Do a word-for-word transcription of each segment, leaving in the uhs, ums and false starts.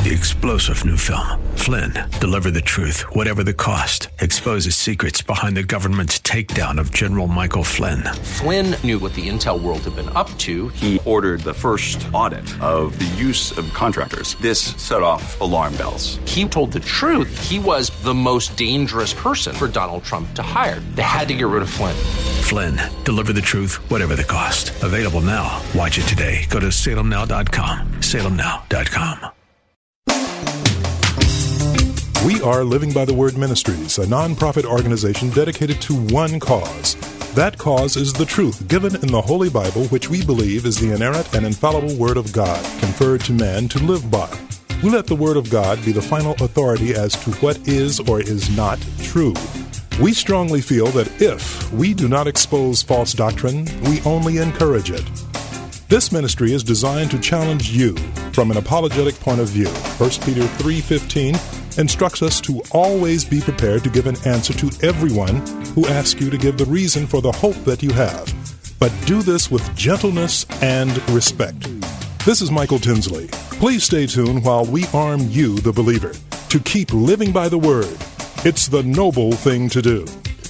The explosive new film, Flynn, deliver the truth, whatever the cost, exposes secrets behind the government's takedown of General Michael Flynn. Flynn knew what the intel world had been up to. He ordered the first audit of the use of contractors. This set off alarm bells. He told the truth. He was the most dangerous person for Donald Trump to hire. They had to get rid of Flynn. Flynn, deliver the truth, whatever the cost. Available now. Watch it today. Go to salem now dot com. salem now dot com. We are Living by the Word Ministries, a nonprofit organization dedicated to one cause. That cause is the truth given in the Holy Bible, which we believe is the inerrant and infallible Word of God, conferred to man to live by. We let the Word of God be the final authority as to what is or is not true. We strongly feel that if we do not expose false doctrine, we only encourage it. This ministry is designed to challenge you from an apologetic point of view. First Peter three fifteen instructs us to always be prepared to give an answer to everyone who asks you to give the reason for the hope that you have. But do this with gentleness and respect. This is Michael Tinsley. Please stay tuned while we arm you, the believer, to keep living by the Word. It's the noble thing to do.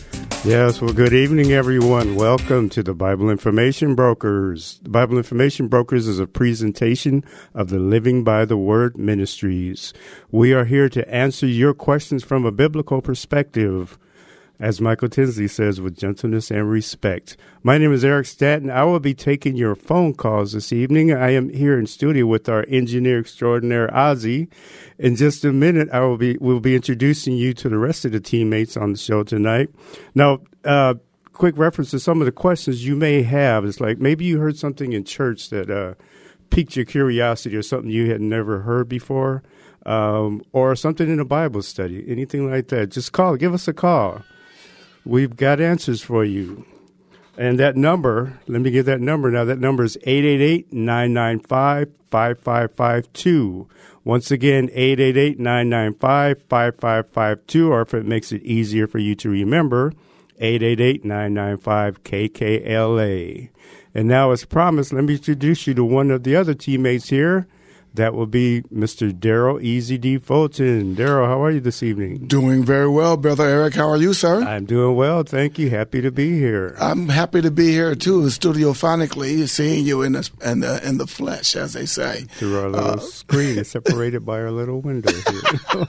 Yes, well, good evening, everyone. Welcome to the Bible Information Brokers. The Bible Information Brokers is a presentation of the Living by the Word Ministries. We are here to answer your questions from a biblical perspective, as Michael Tinsley says, with gentleness and respect. My name is Eric Stanton. I will be taking your phone calls this evening. I am here in studio with our engineer extraordinaire, Ozzy. In just a minute, I will be will be introducing you to the rest of the teammates on the show tonight. Now, uh, quick reference to some of the questions you may have. It's like maybe you heard something in church that uh, piqued your curiosity, or something you had never heard before, um, or something in a Bible study, anything like that. Just call, give us a call. We've got answers for you. And that number, let me give that number now. That number is eight eight eight, nine nine five, five five five two. Once again, eight eight eight, nine nine five, five five five two, or if it makes it easier for you to remember, eight eight eight, nine nine five, K K L A. And now, as promised, let me introduce you to one of the other teammates here. That will be Mister Daryl Easy D. Fulton. Daryl, how are you this evening? Doing very well, Brother Eric. How are you, sir? I'm doing well, thank you. Happy to be here. I'm happy to be here, too, studiophonically, seeing you in the, in the, in the flesh, as they say. Through our little uh, screen, separated by our little window here.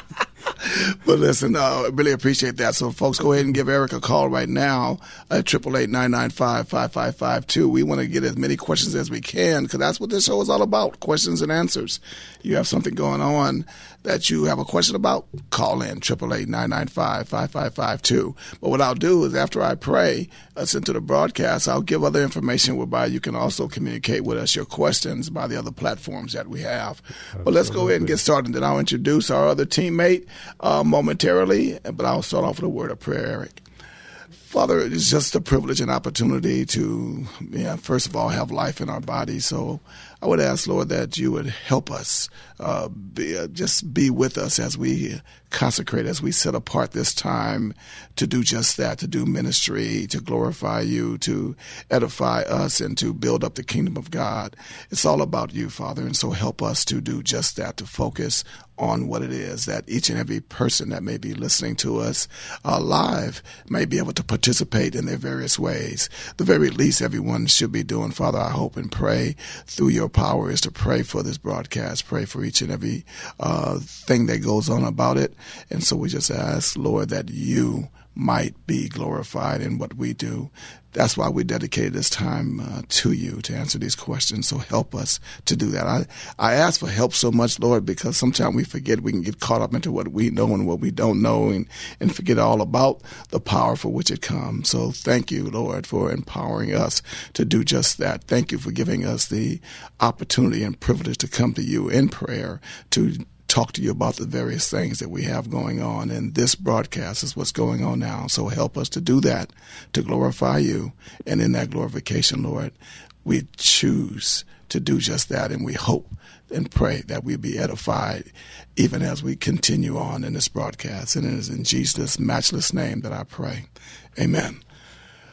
But listen, uh, I really appreciate that. So, folks, go ahead and give Eric a call right now at eight eight eight, nine nine five, five five five two. We want to get as many questions as we can, because that's what this show is all about, questions and answers. You have something going on that you have a question about, call in, eight eight eight, nine nine five, five five five two. But what I'll do is, after I pray us into the broadcast, I'll give other information whereby you can also communicate with us your questions by the other platforms that we have. Absolutely. But let's go ahead and get started, and then I'll introduce our other teammate uh, momentarily, but I'll start off with a word of prayer, Eric. Father, it's just a privilege and opportunity to, yeah, first of all, have life in our body. So I would ask, Lord, that you would help us, uh, be, uh, just be with us as we consecrate, as we set apart this time to do just that, to do ministry, to glorify you, to edify us, and to build up the kingdom of God. It's all about you, Father, and so help us to do just that, to focus on what it is that each and every person that may be listening to us uh, live may be able to participate in their various ways. The very least everyone should be doing, Father, I hope and pray through your power, is to pray for this broadcast, pray for each and every uh, thing that goes on about it. And so we just ask, Lord, that you might be glorified in what we do. That's why we dedicated this time uh, to you to answer these questions. So help us to do that. I, I ask for help so much, Lord, because sometimes we forget, we can get caught up into what we know and what we don't know, and, and forget all about the power for which it comes. So thank you, Lord, for empowering us to do just that. Thank you for giving us the opportunity and privilege to come to you in prayer, to talk to you about the various things that we have going on. And this broadcast is what's going on now. So help us to do that, to glorify you. And in that glorification, Lord, we choose to do just that. And we hope and pray that we be edified even as we continue on in this broadcast. And it is in Jesus' matchless name that I pray. Amen.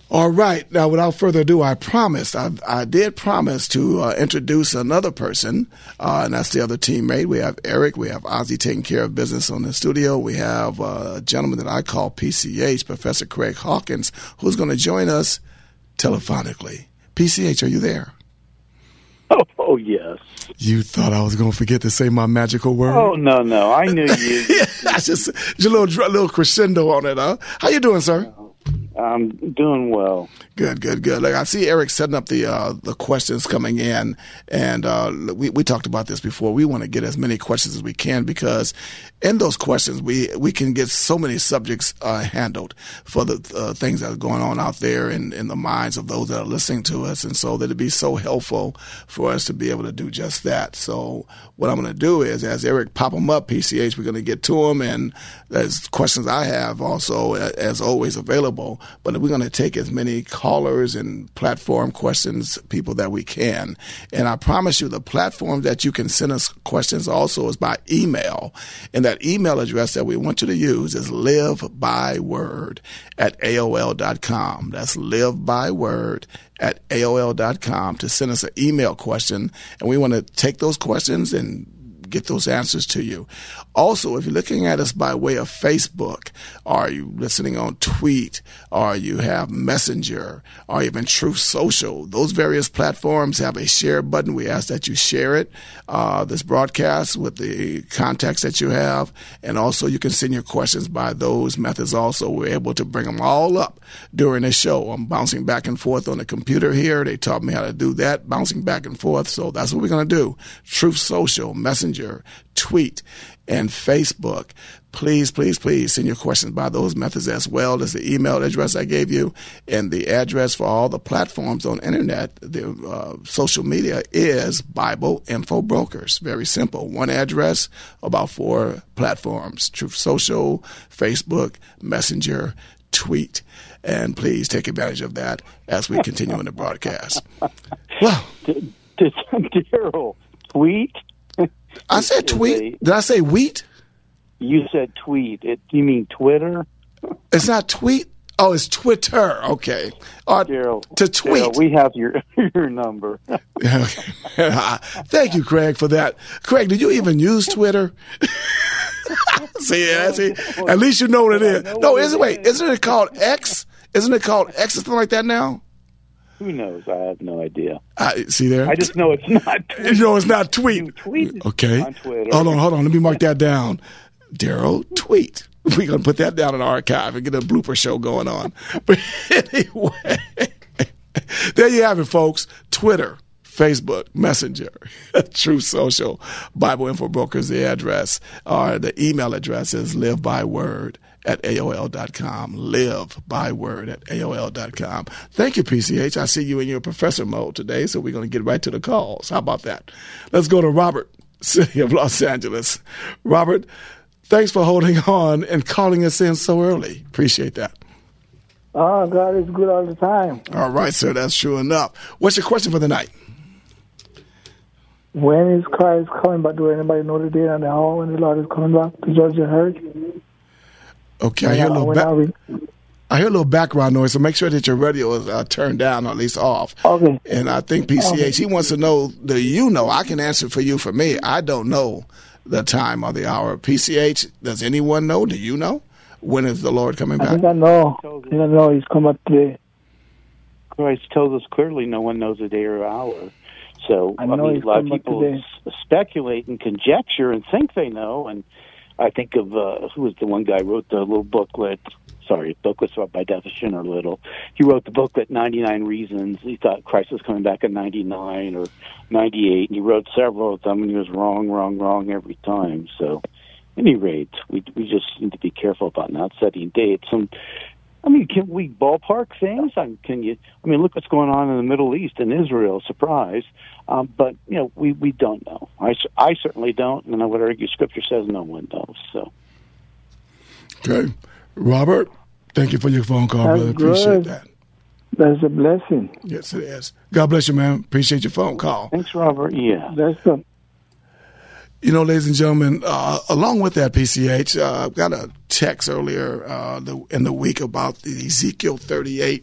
All right. Now, without further ado, I promised, I, I did promise to uh, introduce another person, uh, and that's the other teammate. We have Eric. We have Ozzy taking care of business on the studio. We have uh, a gentleman that I call P C H, Professor Craig Hawkins, who's going to join us telephonically. P C H, are you there? Oh, oh yes. You thought I was going to forget to say my magical word? Oh, no, no. I knew you. That's just, just a little, little crescendo on it, huh? How you doing, sir? I'm doing well. Good, good, good. Like I see Eric setting up the uh, the questions coming in, and uh, we we talked about this before. We want to get as many questions as we can because in those questions we we can get so many subjects uh, handled for the uh, things that are going on out there in, in the minds of those that are listening to us, and so that it'd be so helpful for us to be able to do just that. So what I'm going to do is, as Eric pop them up, P C H, we're going to get to them, and there's questions I have also as always available. But we're going to take as many callers and platform questions, people that we can. And I promise you the platform that you can send us questions also is by email. And that email address that we want you to use is livebyword at A O L dot com. That's livebyword at A O L dot com to send us an email question. And we want to take those questions and get those answers to you. Also, if you're looking at us by way of Facebook, or you listening on Tweet, or you have Messenger, or even Truth Social, those various platforms have a share button. We ask that you share it, uh, this broadcast with the contacts that you have. And also you can send your questions by those methods also. We're able to bring them all up during the show. I'm bouncing back and forth on the computer here. They taught me how to do that, bouncing back and forth. So that's what we're going to do. Truth Social, Messenger, Tweet, and Facebook. Please, please, please send your questions by those methods as well as the email address I gave you, and the address for all the platforms on internet, the uh, social media is Bible Info Brokers. Very simple. One address, about four platforms: Truth Social, Facebook, Messenger, Tweet. And please take advantage of that as we continue in the broadcast. Well, Daryl, tweet? I said tweet. Did I say wheat? You said tweet. It, you mean Twitter? It's not tweet. Oh, it's Twitter. Okay. Uh, Daryl, to tweet. Daryl, we have your your number. Thank you, Craig, for that. Craig, did you even use Twitter? see, yeah, see, at least you know what it is. No, isn't wait, isn't it called X? Isn't it called X or something like that now? Who knows? I have no idea. Uh, see there? I just know it's not tweet. You know it's not tweet. You tweet okay. on Twitter. Hold on, hold on. Let me mark that down. Daryl, tweet. We're going to put that down in the archive and get a blooper show going on. But anyway, there you have it, folks. Twitter, Facebook, Messenger, Truth Social, Bible Info Brokers, the address, or the email address is livebyword at A O L dot com. Live by word at A O L dot com. Thank you, P C H. I see you in your professor mode today, so we're going to get right to the calls. How about that? Let's go to Robert, city of Los Angeles. Robert, thanks for holding on and calling us in so early. Appreciate that. Oh, God is good all the time. All right, sir. That's true enough. What's your question for the night? When is Christ coming back? Do anybody know the day and the hour when the Lord is coming back to judge the herd? Okay, I hear, a little ba- I hear a little background noise, so make sure that your radio is uh, turned down or at least off. Okay. And I think P C H, okay. He wants to know, do you know? I can answer for you. For me, I don't know the time or the hour. P C H, does anyone know? Do you know? When is the Lord coming back? I think I know. I think I know He's coming back today. Christ tells us clearly no one knows the day or hour. So, I, I mean, a lot of people s- speculate and conjecture and think they know, and I think of, uh, who was the one guy who wrote the little booklet, sorry, booklets by definition are little. He wrote the booklet, ninety-nine Reasons. He thought Christ was coming back in ninety-nine or ninety-eight, and he wrote several of them, and he was wrong, wrong, wrong every time. So, at any rate, we we just need to be careful about not setting dates. And, I mean, can we ballpark things? I mean, can you? I mean, look what's going on in the Middle East and Israel. Surprise, um, but you know, we, we don't know. I, I certainly don't, and I would argue Scripture says no one knows. So, okay, Robert, thank you for your phone call, That's brother. good. Appreciate that. That's a blessing. Yes, it is. God bless you, man. Appreciate your phone call. Thanks, Robert. Yeah, that's a. You know, ladies and gentlemen, uh, along with that, P C H, uh, I got a text earlier uh, the, in the week about the Ezekiel thirty-eight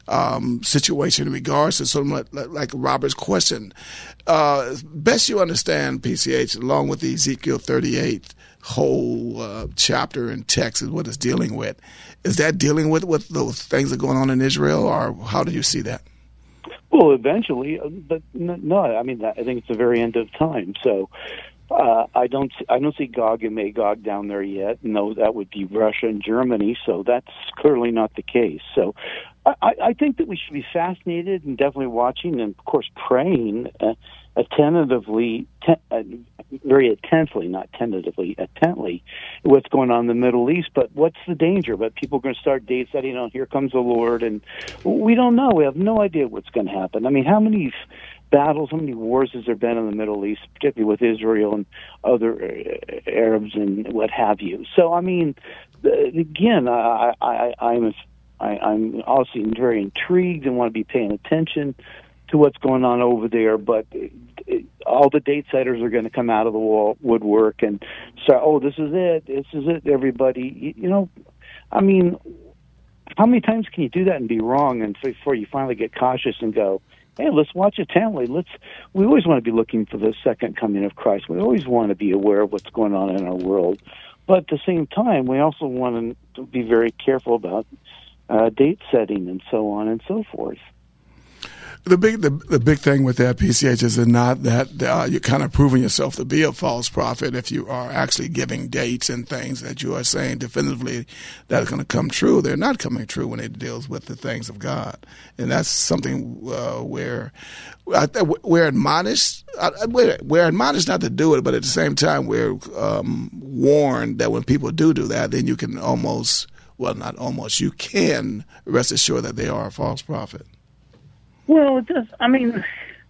um, situation in regards to sort of like, like Robert's question. Uh, best you understand, P C H, along with the Ezekiel thirty-eight whole uh, chapter and text is what it's dealing with. Is that dealing with what those things that are going on in Israel, or how do you see that? Well, eventually, but no, I mean, I think it's the very end of time. So uh, I don't, I don't see Gog and Magog down there yet. No, that would be Russia and Germany. So that's clearly not the case. So I, I think that we should be fascinated and definitely watching, and of course praying uh, attentively, ten, uh, very attentively, not tentatively, attentively, what's going on in the Middle East. But what's the danger? But people are going to start date setting on, here comes the Lord, and we don't know. We have no idea what's going to happen. I mean, how many battles, how many wars has there been in the Middle East, particularly with Israel and other uh, Arabs and what have you? So, I mean, again, I, I, I'm, I, I'm obviously very intrigued and want to be paying attention to what's going on over there, but it, it, all the date setters are going to come out of the wall, woodwork and say, oh, this is it, this is it, everybody. You, you know, I mean, how many times can you do that and be wrong and before you finally get cautious and go, hey, let's watch it intently. Let's, we always want to be looking for the second coming of Christ. We always want to be aware of what's going on in our world. But at the same time, we also want to be very careful about uh, date setting and so on and so forth. The big the, the big thing with that, P C H, is not that uh, you're kind of proving yourself to be a false prophet if you are actually giving dates and things that you are saying definitively that are going to come true. They're not coming true when it deals with the things of God. And that's something uh, where we're admonished, we're, we're admonished not to do it, but at the same time we're um, warned that when people do do that, then you can almost, well, not almost, you can rest assured that they are a false prophet. Well, it does. I mean,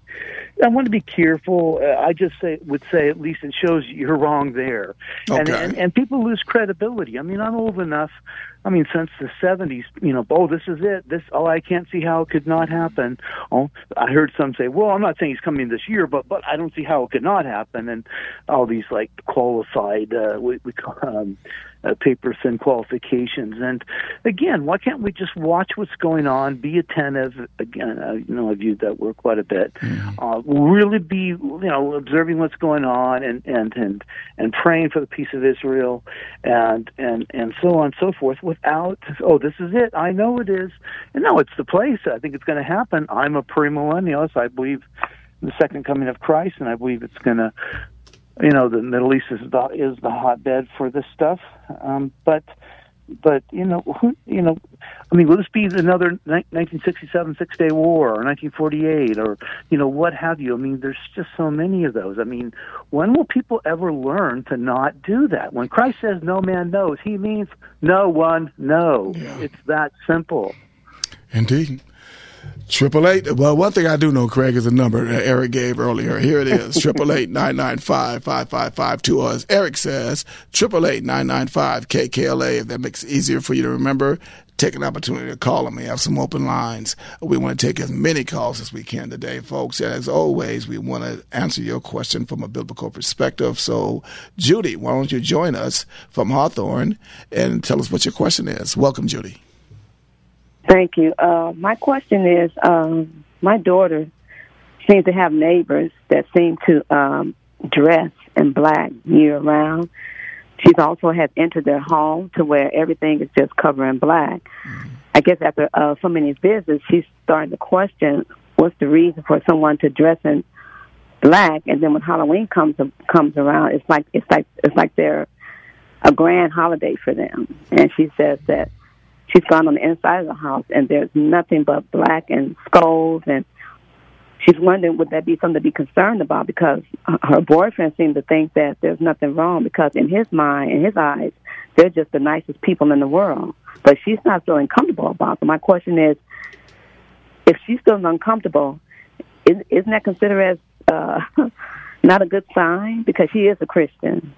I want to be careful. Uh, I just say would say at least it shows you're wrong there, okay. and, and and people lose credibility. I mean, I'm old enough. I mean, since the seventies, you know, oh, this is it. This, oh, I can't see how it could not happen. Oh, I heard some say, well, I'm not saying he's coming this year, but but I don't see how it could not happen. And all these like qualified, uh, we, we call um, uh, paper thin qualifications. And again, why can't we just watch what's going on, be attentive? Again, uh, you know, I've used that word quite a bit. Mm-hmm. Uh, really be, you know, observing what's going on and and and and praying for the peace of Israel and and and so on and so forth. Without, oh, this is it. I know it is. And no, it's the place. I think it's going to happen. I'm a premillennialist. I believe in the second coming of Christ, and I believe it's going to, you know, the Middle East is the, is the hotbed for this stuff. Um, but, but you know, who, you know, I mean, will this be another nineteen sixty-seven Six-Day War or nineteen forty-eight or, you know, what have you? I mean, there's just so many of those. I mean, when will people ever learn to not do that? When Christ says no man knows, he means no one knows. Yeah. It's that simple. Indeed. Triple eight. Well, one thing I do know, Craig, is a number that Eric gave earlier. Here it is: triple eight nine nine five five five five two. As Eric says, triple eight nine nine five K K L A. If that makes it easier for you to remember, take an opportunity to call them. We have some open lines. We want to take as many calls as we can today, folks. As always, we want to answer your question from a biblical perspective. So, Judy, why don't you join us from Hawthorne and tell us what your question is? Welcome, Judy. Thank you. Uh, my question is, um, my daughter seems to have neighbors that seem to um, dress in black year-round. She's also has entered their home to where everything is just covered in black. Mm-hmm. I guess after uh, so many visits, she's starting to question what's the reason for someone to dress in black, and then when Halloween comes comes around, it's like it's like it's like they're a grand holiday for them. And she says that she's gone on the inside of the house, and there's nothing but black and skulls, and she's wondering, would that be something to be concerned about? Because her boyfriend seemed to think that there's nothing wrong because in his mind, in his eyes, they're just the nicest people in the world. But she's not feeling comfortable about them. My question is, if she's feeling uncomfortable, is, isn't that considered as uh, not a good sign? Because she is a Christian.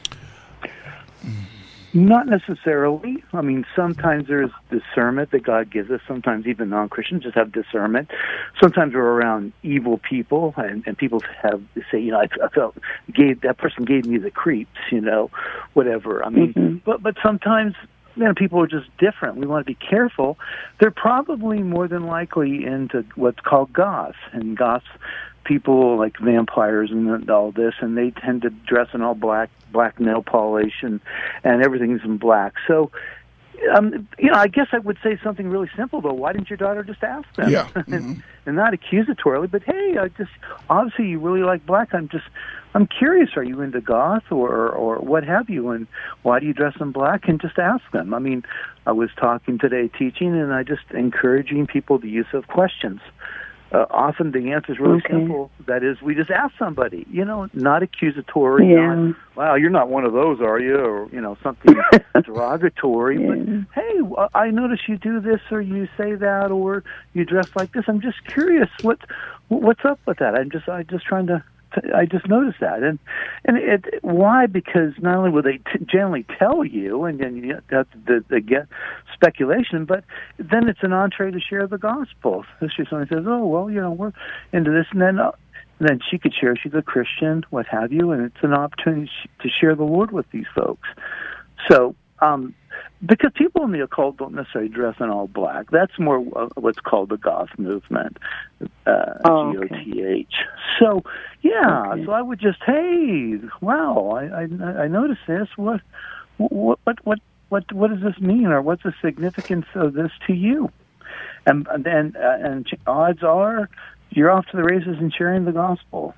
Not necessarily. I mean, sometimes there's discernment that God gives us. Sometimes even non-Christians just have discernment. Sometimes we're around evil people, and, and people have say, you know, I, I felt gave that person gave me the creeps, you know, whatever. I mean, mm-hmm. but but sometimes you know, people are just different. We want to be careful. They're probably more than likely into what's called goths, and goths, people like vampires and all this, and they tend to dress in all black, black nail polish, and, and everything's in black. So, um, you know, I guess I would say something really simple, though. Why didn't your daughter just ask them? Yeah. and, Mm-hmm. and not accusatorily, but, hey, I just, obviously you really like black. I'm just, I'm curious, are you into goth or, or what have you, and why do you dress in black? And just ask them. I mean, I was talking today, teaching, and I just encouraging people the use of questions. Uh, often the answer is really Okay. simple. That is, we just ask somebody, you know, not accusatory. Yeah. Not, wow, you're not one of those, are you? Or, you know, something derogatory. Yeah. But, hey, I notice you do this or you say that or you dress like this. I'm just curious. What, what's up with that? I'm just, I just trying to, I just noticed that. And and it, why? Because not only will they t- generally tell you, and then you have to, to get speculation, but then it's an entree to share the gospel. Especially someone says, oh, well, you know, we're into this, and then uh, and then she could share she's a Christian, what have you, and it's an opportunity to share the Lord with these folks. So, um, because people in the occult don't necessarily dress in all black. That's more uh, what's called the goth movement, uh, oh, G O T H. So, yeah, okay. so I would just, hey, wow, I, I, I noticed this. What, what, what, what, what, what does this mean, or what's the significance of this to you? And then, uh, and odds are, you're off to the races in sharing the gospel.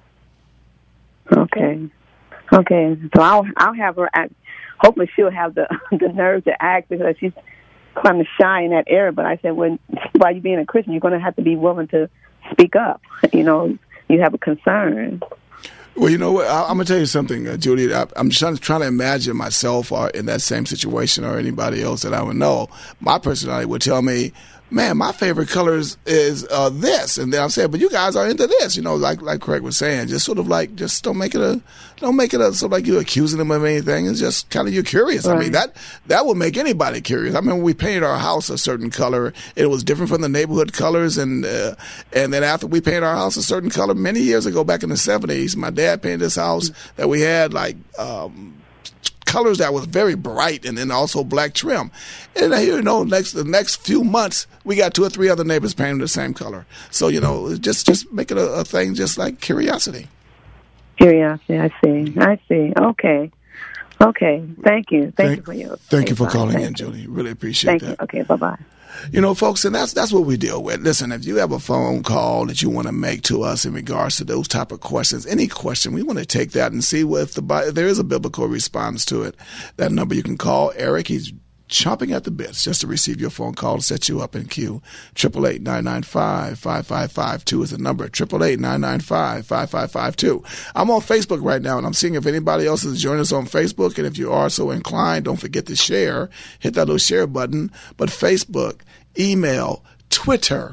Okay, okay. So I'll I'll have her act. Hopefully, she'll have the the nerve to act, because she's kind of shy in that area. But I said, when by you being a Christian, you're going to have to be willing to speak up. You know, you have a concern. Well, you know what? I, I'm going to tell you something, uh, Judy. I, I'm trying, trying to imagine myself or in that same situation, or anybody else that I would know. My personality would tell me, man, my favorite colors is uh, this, and then I'm saying, but you guys are into this, you know, like like Craig was saying, just sort of like, just don't make it a, don't make it a sort of like you're accusing them of anything. It's just kind of you're curious. Right. I mean, that that would make anybody curious. I mean, when we painted our house a certain color, it was different from the neighborhood colors, and uh, and then after we painted our house a certain color many years ago, back in the seventies, my dad painted this house that we had like. Um, colors that was very bright, and then also black trim. And you know, next the next few months, we got two or three other neighbors painting the same color. So you know, just just make it a, a thing, just like curiosity. Curiosity, I see. I see. Okay, okay. Thank you. Thank, thank you for your. Thank you for advice. calling thank in, you. Judy. Really appreciate thank that. Thank you. Okay. Bye bye. You know, folks, and that's that's what we deal with. Listen, if you have a phone call that you want to make to us in regards to those type of questions, any question, we want to take that and see if, the, if there is a biblical response to it. That number you can call Eric. He's chomping at the bits just to receive your phone call to set you up in queue. eight eight eight, nine nine five, five five five two is the number. eight eight eight, nine nine five, five five five two. I'm on Facebook right now, and I'm seeing if anybody else is joining us on Facebook. And if you are so inclined, don't forget to share. Hit that little share button. But Facebook, email, Twitter,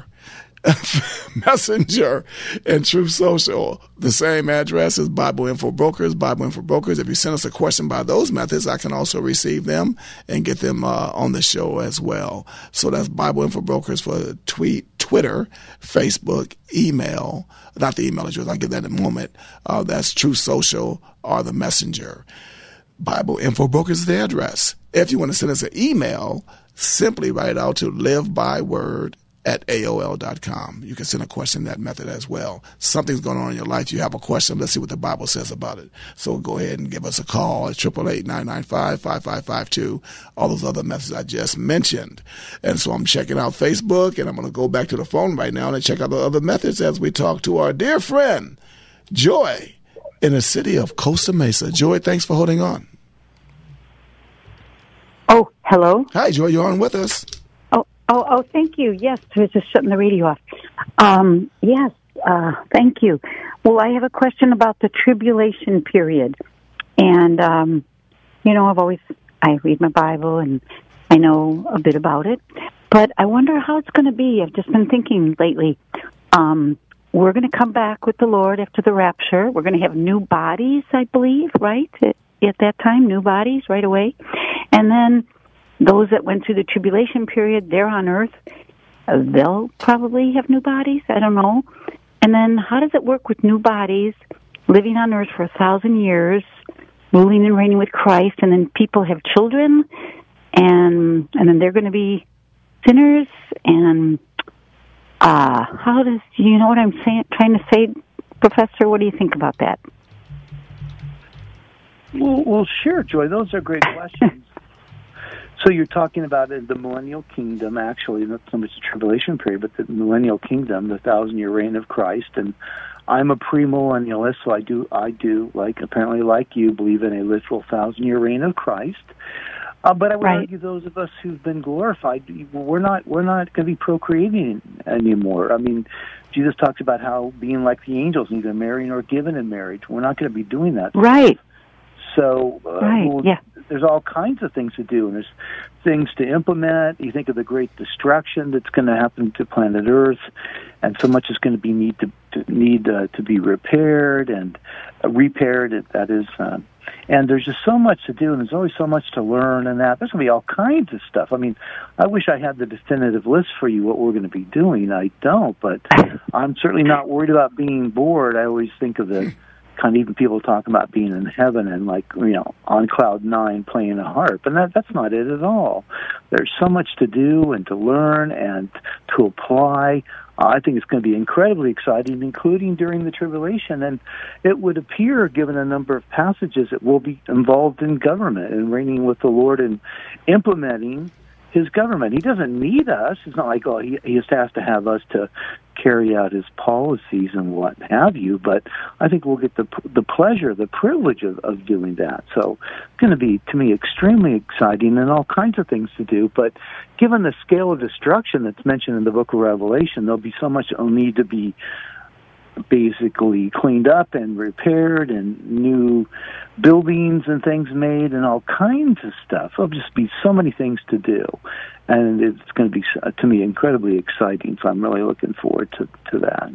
Messenger, and Truth Social. The same address as Bible Info Brokers, Bible Info Brokers. If you send us a question by those methods, I can also receive them and get them uh, on the show as well. So that's Bible Info Brokers for tweet, Twitter, Facebook, email. Not the email address, I'll get that in a moment. Uh, that's Truth Social or the Messenger. Bible Info Brokers is the address. If you want to send us an email, simply write out to livebyword at A O L dot com. You can send a question in that method as well. Something's going on in your life. You have a question. Let's see what the Bible says about it. So go ahead and give us a call at eight eight eight, nine nine five, five five five two. All those other methods I just mentioned. And so I'm checking out Facebook, and I'm going to go back to the phone right now and check out the other methods as we talk to our dear friend, Joy, in the city of Costa Mesa. Joy, thanks for holding on. Oh, hello. Hi, Joy. You're on with us. Oh, oh, oh! Thank you. Yes, I was just shutting the radio off. Um, yes, uh, thank you. Well, I have a question about the tribulation period, and um, you know, I've always I read my Bible and I know a bit about it, but I wonder how it's going to be. I've just been thinking lately. Um, we're going to come back with the Lord after the rapture. We're going to have new bodies, I believe, right? At, at that time, new bodies right away. And then those that went through the tribulation period, they're on earth. Uh, they'll probably have new bodies. I don't know. And then how does it work with new bodies, living on earth for a thousand years, ruling and reigning with Christ, and then people have children, and and then they're going to be sinners. And uh, how does you know what I'm saying? Trying to say, Professor? What do you think about that? Well, well, sure, Joy. Those are great questions. So you're talking about in the millennial kingdom, actually, not so much the tribulation period, but the millennial kingdom, the thousand-year reign of Christ. And I'm a premillennialist, so I do, I do, like apparently like you, believe in a literal thousand-year reign of Christ. Uh, but I would right. argue those of us who've been glorified, we're not, we're not going to be procreating anymore. I mean, Jesus talks about how being like the angels, neither marrying nor given in marriage. We're not going to be doing that. Right. So uh, right. we'll, yeah. there's all kinds of things to do, and there's things to implement. You think of the great destruction that's going to happen to planet Earth, and so much is going to be need to, to need uh, to be repaired and uh, repaired. That is, uh, and there's just so much to do, and there's always so much to learn. And that there's going to be all kinds of stuff. I mean, I wish I had the definitive list for you what we're going to be doing. I don't, but I'm certainly not worried about being bored. I always think of the kind of even people talking about being in heaven and like, you know, on cloud nine playing a harp. And that that's not it at all. There's so much to do and to learn and to apply. Uh, I think it's going to be incredibly exciting, including during the tribulation. And it would appear, given a number of passages, that we'll be involved in government and reigning with the Lord and implementing his government. He doesn't need us. It's not like, oh, he, he just has to have us to carry out his policies and what have you, but I think we'll get the the pleasure, the privilege of, of doing that. So it's going to be, to me, extremely exciting and all kinds of things to do. But given the scale of destruction that's mentioned in the book of Revelation, there'll be so much that'll need to be basically cleaned up and repaired and new buildings and things made and all kinds of stuff. There'll just be so many things to do. And it's going to be, to me, incredibly exciting. So I'm really looking forward to, to that.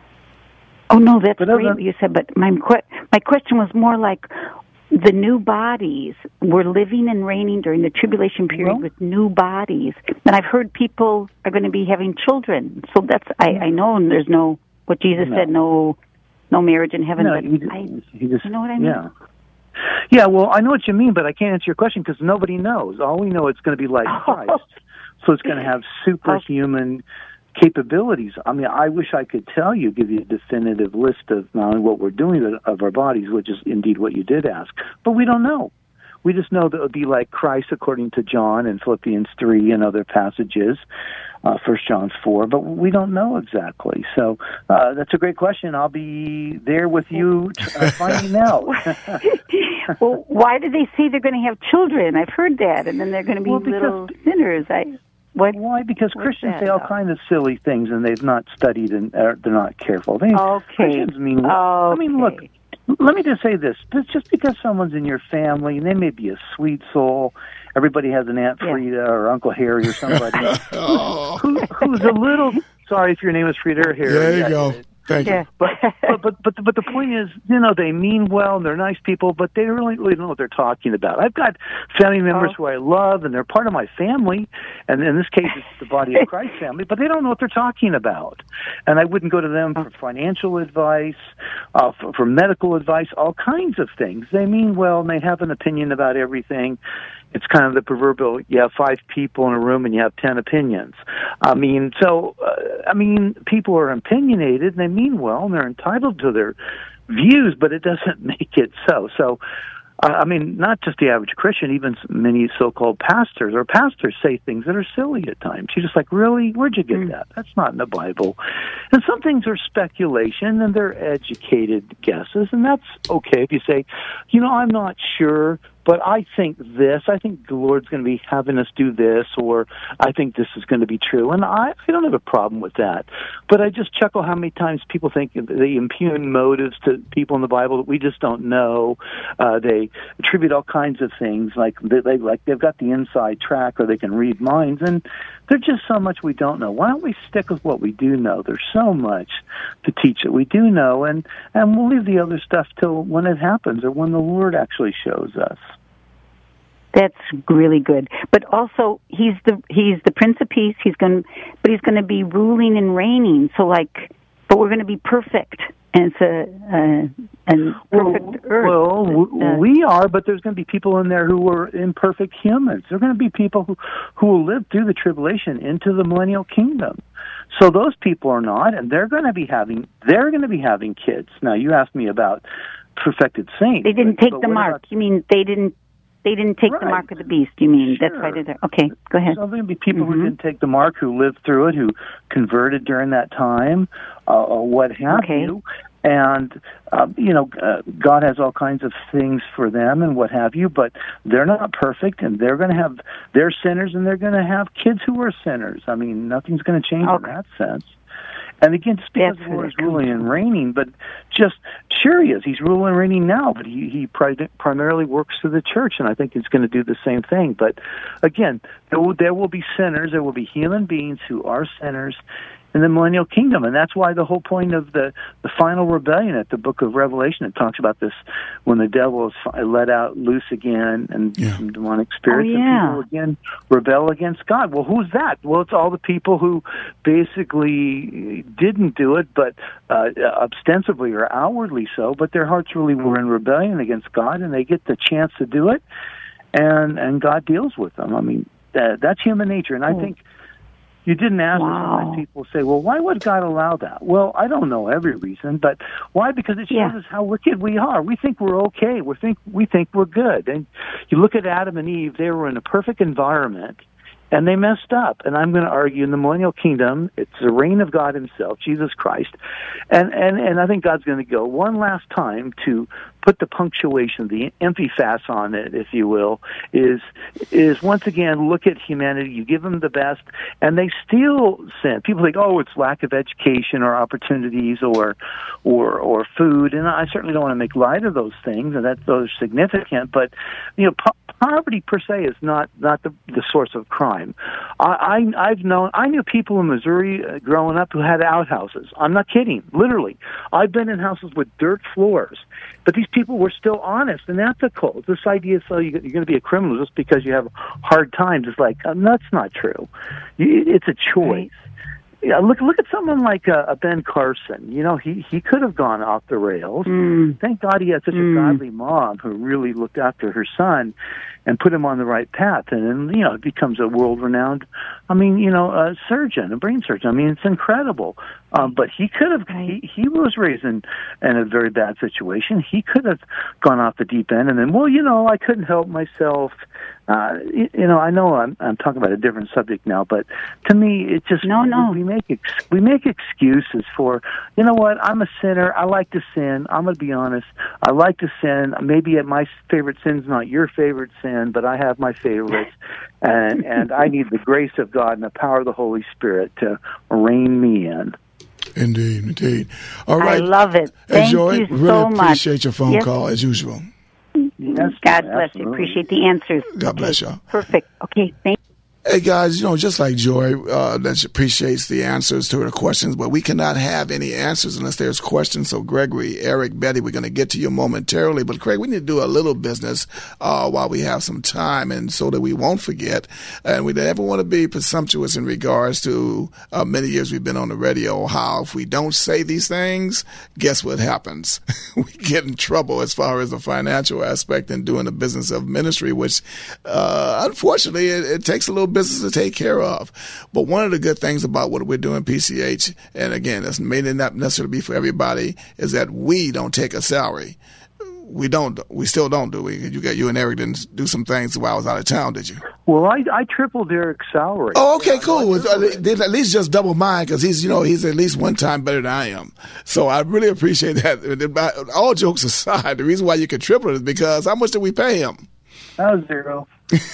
Oh, no, that's but great other, what you said. But my, my question was more like the new bodies. We're living and reigning during the tribulation period well, with new bodies. And I've heard people are going to be having children. So that's, I, I know there's no, what Jesus no. said, no no marriage in heaven. No, but he, I, he just, you know what I mean? Yeah. Yeah, well, I know what you mean, but I can't answer your question because nobody knows. All we know it's going to be like Christ. So it's going to have superhuman capabilities. I mean, I wish I could tell you, give you a definitive list of not only what we're doing but of our bodies, which is indeed what you did ask, but we don't know. We just know that it would be like Christ according to John and Philippians three and other passages, uh, First John four, but we don't know exactly. So uh, that's a great question. I'll be there with you uh, finding out. Well, why do they say they're going to have children? I've heard that, and then they're going to be well, because, little sinners. I what, Why? Because Christians that, say all though? kinds of silly things, and they've not studied and uh, they're not careful. They, okay. Christians mean. Okay. I mean, look. Let me just say this. Just because someone's in your family, and they may be a sweet soul, everybody has an Aunt Frida yeah. or Uncle Harry or somebody oh. who, who's a little, sorry if your name is Frida or Harry. There you yeah, go. Thank yeah. you. But, but but but but the point is, you know, they mean well and they're nice people, but they really really don't know what they're talking about. I've got family members oh. who I love and they're part of my family, and in this case, it's the body of Christ family, but they don't know what they're talking about. And I wouldn't go to them for financial advice, uh, for, for medical advice, all kinds of things. They mean well and they have an opinion about everything. It's kind of the proverbial, you have five people in a room and you have ten opinions. I mean, so, uh, I mean, people are opinionated and they mean well and they're entitled to their views, but it doesn't make it so. So, uh, I mean, not just the average Christian, even many so-called pastors or pastors say things that are silly at times. You're just like, really? Where'd you get mm. that? That's not in the Bible. And some things are speculation and they're educated guesses, and that's okay if you say, you know, I'm not sure, but I think this, I think the Lord's going to be having us do this, or I think this is going to be true. And I, I don't have a problem with that. But I just chuckle how many times people think they impugn motives to people in the Bible that we just don't know. Uh, they attribute all kinds of things, like they, they, like they've got the inside track or they can read minds. And there's just so much we don't know. Why don't we stick with what we do know? There's so much to teach that we do know, and, and we'll leave the other stuff till when it happens or when the Lord actually shows us. That's really good. But also, he's the he's the Prince of Peace. He's going, but he's going to be ruling and reigning. So, like, but we're going to be perfect. And it's a, a, a perfect well, earth. Well, w- uh, we are, but there's going to be people in there who are imperfect humans. There are going to be people who, who will live through the tribulation into the millennial kingdom. So those people are not, and they're going to be having they're going to be having kids. Now, you asked me about perfected saints. They didn't but, take but the mark. About, you mean they didn't? They didn't take right. the mark of the beast. You mean sure. that's why they're there? Okay, go ahead. So there are going to be people mm-hmm. who didn't take the mark, who lived through it, who converted during that time, uh, or what have okay. you. And, uh, you know, uh, God has all kinds of things for them and what have you, but they're not perfect, and they're going to have, they're sinners, and they're going to have kids who are sinners. I mean, nothing's going to change okay. in that sense. And again, just because the Lord is ruling and reigning, but just, sure he is. He's ruling and reigning now, but he, he pri- primarily works through the church, and I think he's going to do the same thing. But again, there will, there will be sinners, there will be human beings who are sinners in the millennial kingdom, and that's why the whole point of the, the final rebellion at the book of Revelation, it talks about this when the devil is let out loose again, and yeah. some demonic spirits, oh, yeah. and people again rebel against God. Well, who's that? Well, it's all the people who basically didn't do it, but uh, ostensibly or outwardly so, but their hearts really were in rebellion against God, and they get the chance to do it, and and God deals with them. I mean, that, that's human nature, and I oh. think you didn't ask wow. me. Sometimes people say, well, why would God allow that? Well, I don't know every reason, but why? Because it shows yeah. us how wicked we are. We think we're okay. We think we think we're good. And you look at Adam and Eve, they were in a perfect environment, and they messed up. And I'm going to argue in the millennial kingdom, it's the reign of God himself, Jesus Christ. And, and, and I think God's going to go one last time to put the punctuation, the emphasis on it, if you will, is is once again look at humanity. You give them the best, and they still sin. People think, oh, it's lack of education or opportunities or or or food, and I certainly don't want to make light of those things, and that those are significant. But you know, po- poverty per se is not not the, the source of crime. I, I I've known I knew people in Missouri uh, growing up who had outhouses. I'm not kidding, literally. I've been in houses with dirt floors. But these people were still honest and ethical. This idea, so you're going to be a criminal just because you have hard times, is like, um, that's not true. It's a choice. Right. Yeah, look look at someone like uh, Ben Carson. You know, he, he could have gone off the rails. Mm. Thank God he had such mm. a godly mom who really looked after her son and put him on the right path. And then, you know, it becomes a world-renowned, I mean, you know, a surgeon, a brain surgeon. I mean, it's incredible. Um, but he could have, he, he was raised in, in a very bad situation. He could have gone off the deep end and then, well, you know, I couldn't help myself. Uh, you, you know, I know I'm, I'm talking about a different subject now, but to me, it just no, no. We, we make ex- we make excuses for, you know what? I'm a sinner. I like to sin. I'm going to be honest. I like to sin. Maybe my favorite sin's not your favorite sin, but I have my favorites, and and I need the grace of God and the power of the Holy Spirit to rein me in. Indeed, indeed. All right, I love it. Thank Enjoy. you really so much. Appreciate your phone yes. call as usual. Yes, God bless absolutely. you. Appreciate the answers. God bless okay. y'all. Perfect. Okay, thank you. Hey, guys, you know, just like Joy, uh, that appreciates the answers to her questions, but we cannot have any answers unless there's questions. So, Gregory, Eric, Betty, we're going to get to you momentarily. But, Craig, we need to do a little business uh, while we have some time, and so that we won't forget. And we never want to be presumptuous in regards to uh, many years we've been on the radio, how if we don't say these things, guess what happens? We get in trouble as far as the financial aspect and doing the business of ministry, which, uh, unfortunately, it, it takes a little business to take care of. But one of the good things about what we're doing, P C H, and again, that's may not necessarily be for everybody, is that we don't take a salary. We don't. We still don't, do we? You got you and Eric didn't do some things while I was out of town, did you? Well, I, I tripled Eric's salary. Oh, okay, yeah, cool. At least just double mine because he's, you know, he's at least one time better than I am. So I really appreciate that. All jokes aside, the reason why you could triple it is because how much did we pay him? That was zero.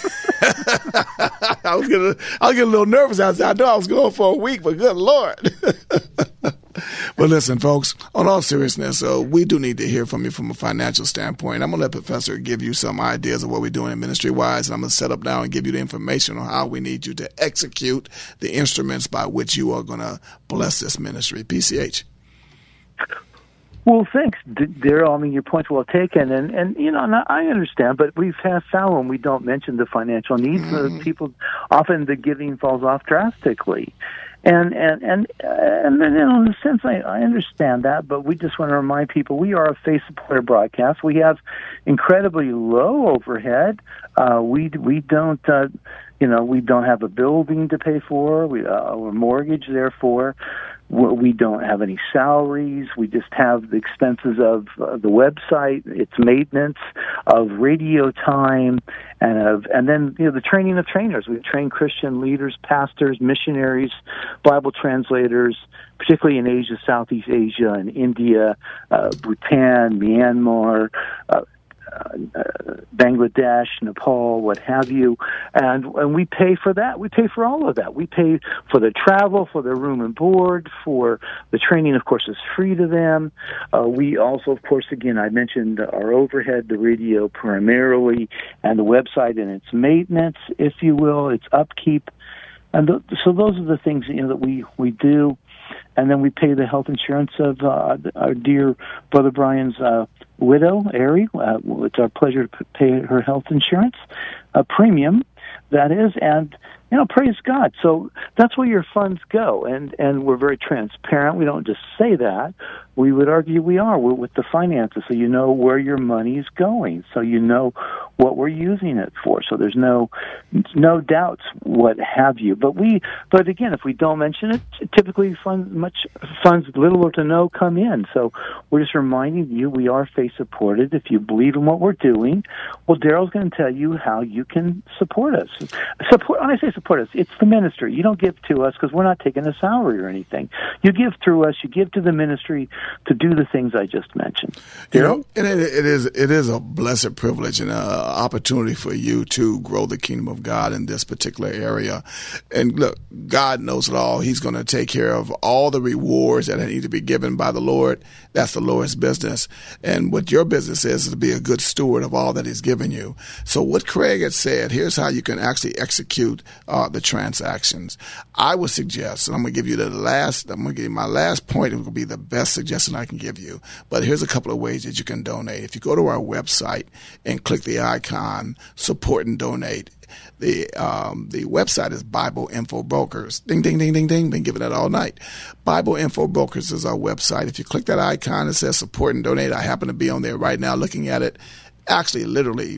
I was gonna, I was getting a little nervous outside. I know I was going for a week, but good Lord. But listen, folks, on all seriousness, uh, we do need to hear from you from a financial standpoint. I'm going to let Professor give you some ideas of what we're doing ministry-wise, and I'm going to set up now and give you the information on how we need you to execute the instruments by which you are going to bless this ministry. P C H. Well, thanks, Daryl. I mean, your point's well taken, and, and you know, and I understand, but we've had found when we don't mention the financial needs, mm-hmm. uh, people, often the giving falls off drastically. And and and and then, in a sense, I, I understand that, but we just want to remind people we are a faith-supported broadcast. We have incredibly low overhead. Uh, we we don't, uh, you know, we don't have a building to pay for. We uh, or mortgage, therefore. We don't have any salaries. We just have the expenses of uh, the website, its maintenance, of radio time, and of and then you know the training of trainers. We train Christian leaders, pastors, missionaries, Bible translators, particularly in Asia, Southeast Asia, and India, uh, Bhutan, Myanmar, uh, Uh, Bangladesh, Nepal, what have you, and and we pay for that. We pay for all of that. We pay for the travel, for the room and board, for the training. Of course, is free to them. Uh, we also, of course, again, I mentioned our overhead, the radio primarily, and the website and its maintenance, if you will, its upkeep, and th- so those are the things you know that we we do. And then we pay the health insurance of uh, our dear Brother Brian's uh, widow, Ari. Uh, it's our pleasure to pay her health insurance uh, premium, that is, and, you know, praise God. So that's where your funds go, and, and we're very transparent. We don't just say that. We would argue we are. We're with the finances, so you know where your money is going, so you know what we're using it for. So there's no no doubts, what have you. But we, but again, if we don't mention it, typically funds much funds little or to no come in. So we're just reminding you we are faith supported. If you believe in what we're doing, well, Daryl's going to tell you how you can support us. Support. When I say support us, it's the ministry. You don't give to us because we're not taking a salary or anything. You give through us. You give to the ministry to do the things I just mentioned. You know, and it, it is it is a blessed privilege and an opportunity for you to grow the kingdom of God in this particular area. And look, God knows it all. He's going to take care of all the rewards that need to be given by the Lord. That's the Lord's business. And what your business is, is to be a good steward of all that He's given you. So what Craig had said, here's how you can actually execute uh, the transactions. I would suggest, and I'm going to give you the last, I'm going to give you my last point. It will be the best suggestion I can give you. But here's a couple of ways that you can donate. If you go to our website and click the icon, support and donate, the um, the website is Bible Info Brokers. Ding, ding, ding, ding, ding. Been giving that all night. Bible Info Brokers is our website. If you click that icon, it says support and donate. I happen to be on there right now looking at it. Actually, literally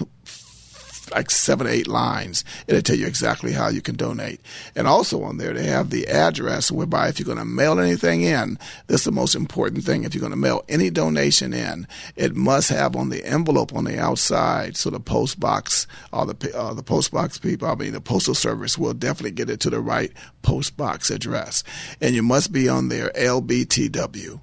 like seven or eight lines. It'll tell you exactly how you can donate. And also on there, they have the address whereby if you're going to mail anything in, this is the most important thing. If you're going to mail any donation in, it must have on the envelope on the outside, so the post box or the uh, the post box people, I mean the postal service will definitely get it to the right post box address. And you must be on there L B T W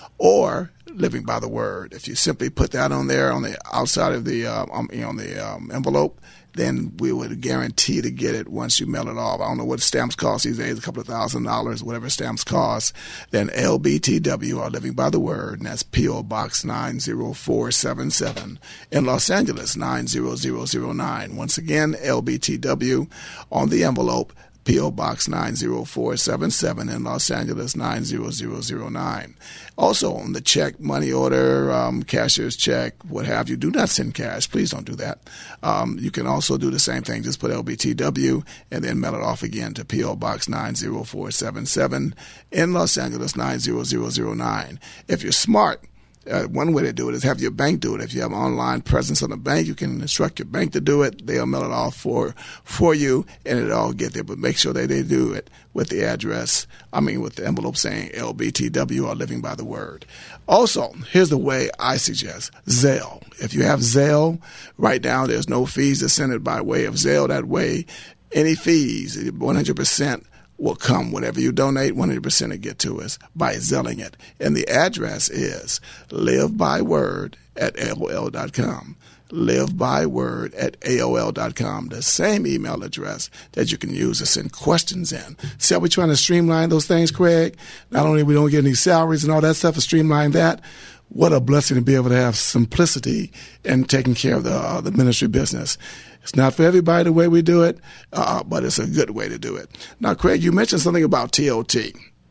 or Living by the Word. If you simply put that on there on the outside of the uh, um, you know, on the um, envelope, then we would guarantee to get it once you mail it off. I don't know what stamps cost these days, a couple of thousand dollars, whatever stamps cost. Then L B T W, or Living by the Word, and that's P O Box nine zero four seven seven in Los Angeles, nine zero zero zero nine. Once again, L B T W on the envelope, P O Box nine zero four seven seven in Los Angeles, nine zero zero zero nine. Also on the check, money order, um, cashier's check, what have you, do not send cash. Please don't do that. Um, you can also do the same thing. Just put L B T W and then mail it off again to P O Box nine zero four seven seven in Los Angeles, nine zero zero zero nine. If you're smart, Uh, one way to do it is have your bank do it. If you have online presence on the bank, you can instruct your bank to do it. They'll mail it off for for you, and it'll all get there. But make sure that they do it with the address, I mean with the envelope saying L B T W or Living by the Word. Also, here's the way I suggest, Zelle. If you have Zelle, right now there's no fees to send it by way of Zelle. That way, any fees, one hundred percent will come. Whatever you donate, one hundred percent will get to us by Zelling it. And the address is livebyword at A O L dot com. livebyword at A O L dot com. The same email address that you can use to send questions in. See how we're trying to streamline those things, Craig? Not only we don't get any salaries and all that stuff to streamline that, what a blessing to be able to have simplicity in taking care of the, uh, the ministry business. It's not for everybody the way we do it, uh, but it's a good way to do it. Now, Craig, you mentioned something about T O T.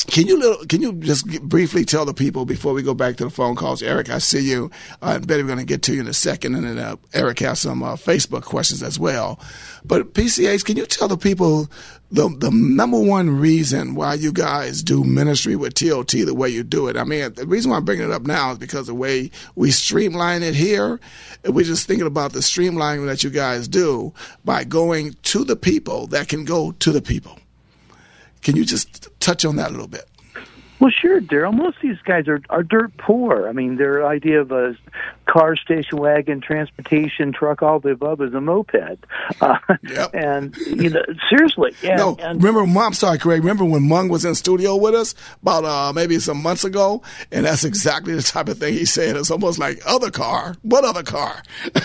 Can you little, can you just get, briefly tell the people before we go back to the phone calls? Eric, I see you. Uh, Betty, we're going to get to you in a second, and then uh, Eric has some uh, Facebook questions as well. But P C H, can you tell the people the the number one reason why you guys do ministry with T O T the way you do it? I mean, the reason why I'm bringing it up now is because the way we streamline it here, we're just thinking about the streamlining that you guys do by going to the people that can go to the people. Can you just touch on that a little bit? Well, sure, Daryl. Most of these guys are, are dirt poor. I mean, their idea of a car, station wagon, transportation, truck, all the above is a moped. Uh, yep. And, you know, seriously. And, no, and, remember, I'm sorry, Craig, remember when Mung was in studio with us about uh, maybe some months ago? And that's exactly the type of thing he said. It's almost like, other car? What other car?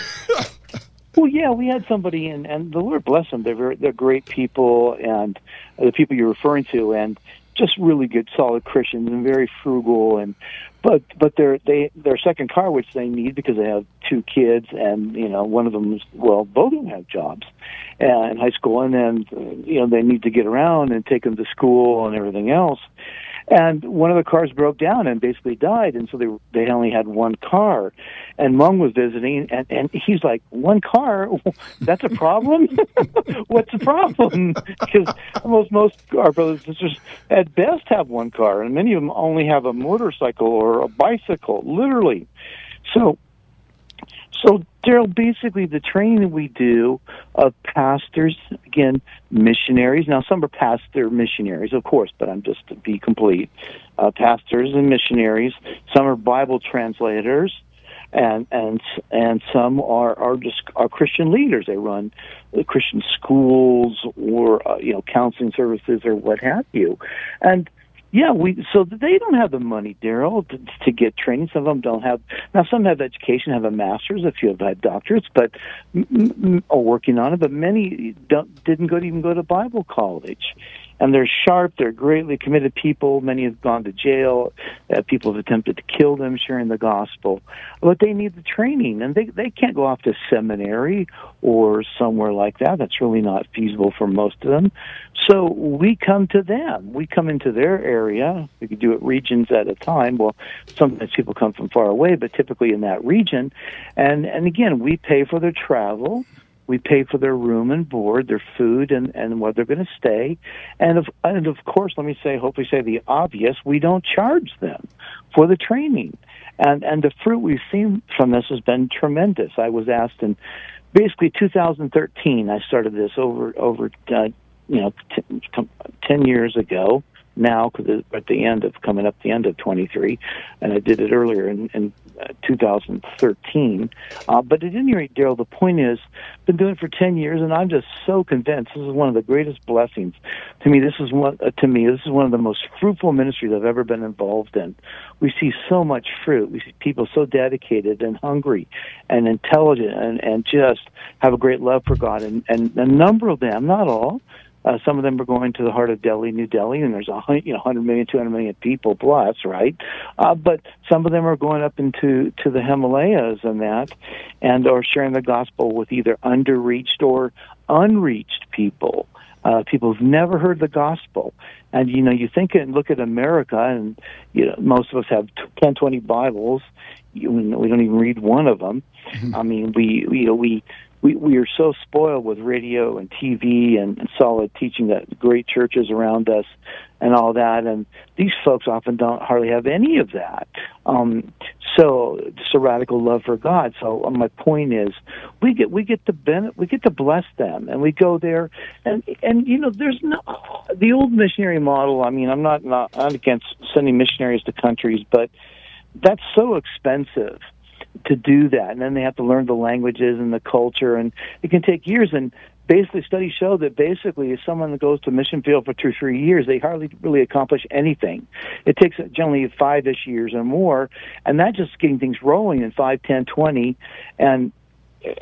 Well, yeah, we had somebody, and, and the Lord bless them. They're very, they're great people, and the people you're referring to, and just really good, solid Christians, and very frugal. And but but their they their second car, which they need because they have two kids, and you know one of them is, well, both of them have jobs uh, in high school, and then you know they need to get around and take them to school and everything else. And one of the cars broke down and basically died, and so they they only had one car. And Mung was visiting, and, and he's like, one car? That's a problem? What's the problem? Because most, most our brothers and sisters at best have one car, and many of them only have a motorcycle or a bicycle, literally. So, so Daryl, basically the training that we do of pastors, again, missionaries. Now, some are pastor missionaries, of course, but I'm just to be complete. Uh, pastors and missionaries. Some are Bible translators, and and and some are are just are Christian leaders. They run Christian schools or uh, you know counseling services or what have you, and. Yeah, we so they don't have the money, Daryl, to, to get training. Some of them don't have. Now, some have education, have a master's, a few have had doctorates, but m- m- are working on it. But many don't, didn't go to even go to Bible college, and they're sharp. They're greatly committed people. Many have gone to jail. Uh, people have attempted to kill them sharing the gospel, but they need the training, and they they can't go off to seminary or somewhere like that. That's really not feasible for most of them. So we come to them. We come into their area. We could do it regions at a time. Well, sometimes people come from far away, but typically in that region. And, and again, we pay for their travel. We pay for their room and board, their food, and, and where they're going to stay. And of, and of course, let me say, hopefully say the obvious, we don't charge them for the training. And, and the fruit we've seen from this has been tremendous. I was asked in basically two thousand thirteen, I started this over, over, uh, you know, t- ten years ago now, because at the end of, coming up the end of twenty-three, and I did it earlier in, in uh, two thousand thirteen. Uh, but at any rate, Daryl, the point is, I've been doing it for ten years, and I'm just so convinced this is one of the greatest blessings. To me, this is one, uh, to me, this is one of the most fruitful ministries I've ever been involved in. We see so much fruit. We see people so dedicated and hungry and intelligent and, and just have a great love for God. And, and a number of them, not all, Uh, some of them are going to the heart of Delhi, New Delhi, and there's a you know one hundred million, two hundred million people plus, right? Uh, but some of them are going up into to the Himalayas and that, and are sharing the gospel with either underreached or unreached people, uh, people who've never heard the gospel. And you know, you think and look at America, and you know, most of us have ten, twenty Bibles. You, we don't even read one of them. Mm-hmm. I mean, we you know we. We we are so spoiled with radio and T V and, and solid teaching that great churches around us and all that, and these folks often don't hardly have any of that. Um, so it's a radical love for God. So my point is, we get we get to ben- we get to bless them, and we go there, and and you know, there's no the old missionary model. I mean, I'm not not, not against sending missionaries to countries, but that's so expensive to do that, and then they have to learn the languages and the culture, and it can take years. And basically, studies show that basically, if someone goes to mission field for two or three years, they hardly really accomplish anything. It takes generally five-ish years or more, and that's just getting things rolling in five, ten, twenty. And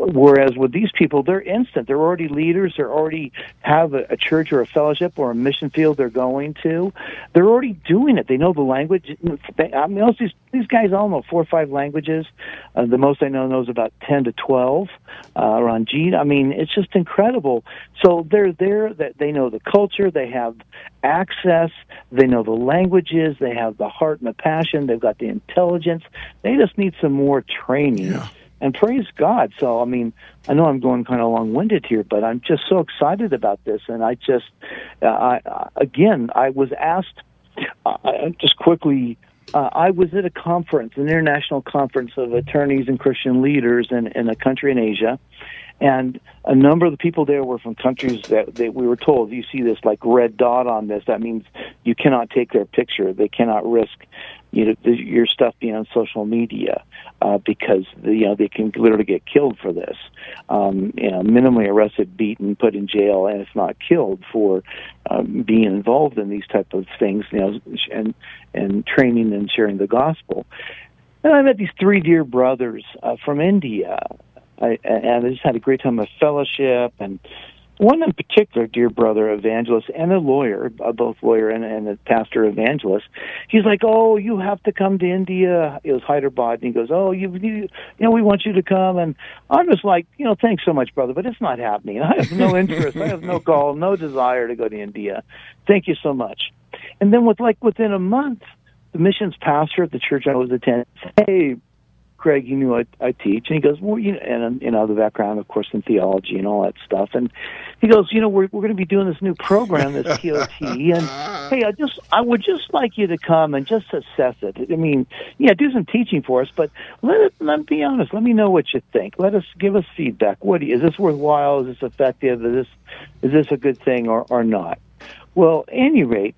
whereas with these people, they're instant. They're already leaders. They already have a, a church or a fellowship or a mission field they're going to. They're already doing it. They know the language. They, I mean, most these these guys all know four or five languages. Uh, the most I know knows about ten to twelve. Uh, Ranjit. I mean, it's just incredible. So they're there. That they know the culture. They have access. They know the languages. They have the heart and the passion. They've got the intelligence. They just need some more training. Yeah. And praise God. So, I mean, I know I'm going kind of long-winded here, but I'm just so excited about this. And I just, uh, I, uh, again, I was asked, uh, just quickly, uh, I was at a conference, an international conference of attorneys and Christian leaders in, in a country in Asia. And a number of the people there were from countries that, that we were told, you see this like red dot on this, that means you cannot take their picture. They cannot risk you know, your stuff being on social media uh, because you know they can literally get killed for this. Um, you know, minimally arrested, beaten, put in jail, and if not killed for um, being involved in these type of things. You know, and and training and sharing the gospel. And I met these three dear brothers uh, from India. I, and I just had a great time of fellowship, and one in particular, dear brother, evangelist, and a lawyer, uh, both lawyer and, and a pastor evangelist. He's like, "Oh, you have to come to India." It was Hyderabad, and he goes, "Oh, you, you, you know, we want you to come." And I'm just like, you know, thanks so much, brother, but it's not happening. I have no interest. I have no call, no desire to go to India. Thank you so much. And then, with like within a month, the missions pastor at the church I was attending, "Hey, Craig, you knew I, I teach," and he goes, "Well, you know," and you know the background, of course, in theology and all that stuff. And he goes, "You know, we're we're going to be doing this new program, this T O T, and hey, I just I would just like you to come and just assess it. I mean, yeah, do some teaching for us, but let it, let me be honest. Let me know what you think. Let us give us feedback. What do you, is this worthwhile? Is this effective? Is this is this a good thing or or not?" Well, at any rate,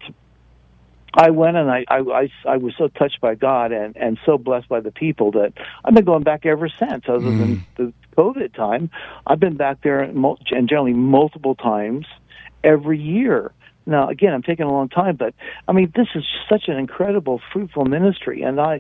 I went and I, I, I, I was so touched by God and, and so blessed by the people that I've been going back ever since. Other mm. than the COVID time, I've been back there and generally multiple times every year. Now, again, I'm taking a long time, but I mean, this is such an incredible, fruitful ministry, and I,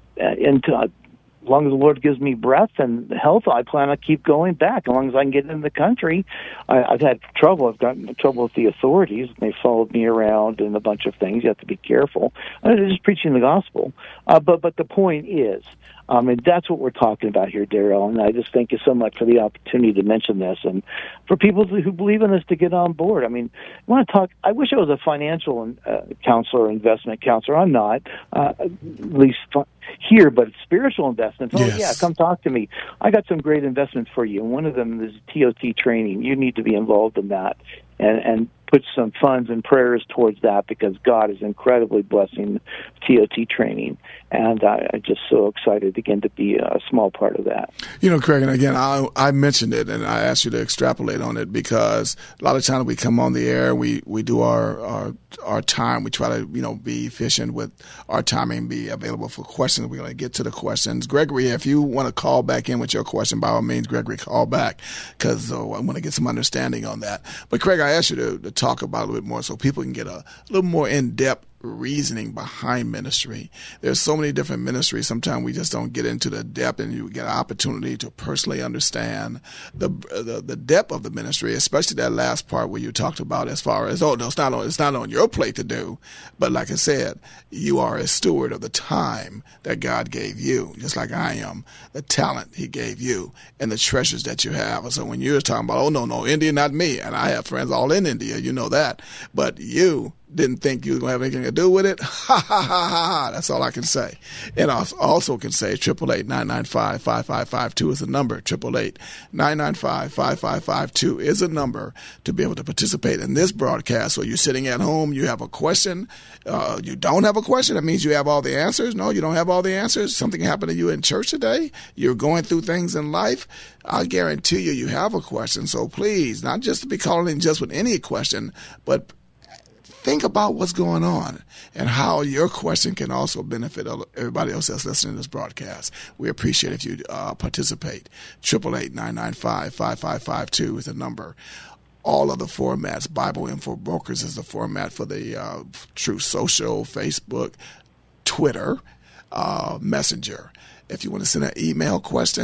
and uh, as long as the Lord gives me breath and health, I plan to keep going back. As long as I can get in the country, I, I've had trouble. I've gotten trouble with the authorities. They followed me around and a bunch of things. You have to be careful. I'm just preaching the gospel. Uh, but but the point is, um, and that's what we're talking about here, Daryl. And I just thank you so much for the opportunity to mention this, and for people who believe in this to get on board. I mean, I want to talk. I wish I was a financial uh, counselor, investment counselor. I'm not, uh, at least here, but spiritual investments. Oh, yes. Yeah, come talk to me. I got some great investments for you. And one of them is T O T training. You need to be involved in that and, and put some funds and prayers towards that, because God is incredibly blessing T O T training. And I, I'm just so excited, again, to be a small part of that. You know, Craig, and again, I, I mentioned it, and I asked you to extrapolate on it, because a lot of times we come on the air, we, we do our, our our time. We try to, you know, be efficient with our timing, be available for questions. We're going to get to the questions. Gregory, if you want to call back in with your question, by all means, Gregory, call back, because uh, I want to get some understanding on that. But, Craig, I asked you to, to talk about it a little bit more so people can get a, a little more in-depth reasoning behind ministry. There's so many different ministries. Sometimes we just don't get into the depth, and you get an opportunity to personally understand the the, the depth of the ministry, especially that last part where you talked about as far as, oh, no, it's not on, it's not on your plate to do. But like I said, you are a steward of the time that God gave you, just like I am, the talent he gave you and the treasures that you have. And so when you're talking about, oh, no, no, India, not me. And I have friends all in India, you know that. But you didn't think you were going to have anything to do with it. Ha, ha, ha, ha, ha. That's all I can say. And I also can say triple eight nine nine five five five five two is a number. triple eight nine nine five five five five two is a number to be able to participate in this broadcast. So you're sitting at home, you have a question, uh, you don't have a question, that means you have all the answers. No, you don't have all the answers. Something happened to you in church today. You're going through things in life. I guarantee you, you have a question. So please, not just to be calling in just with any question, but think about what's going on and how your question can also benefit everybody else that's listening to this broadcast. We appreciate if you uh, participate. triple eight nine nine five five five five two is the number. All of the formats, Bible Info Brokers is the format for the uh, Truth Social, Facebook, Twitter, uh, Messenger. If you want to send an email question,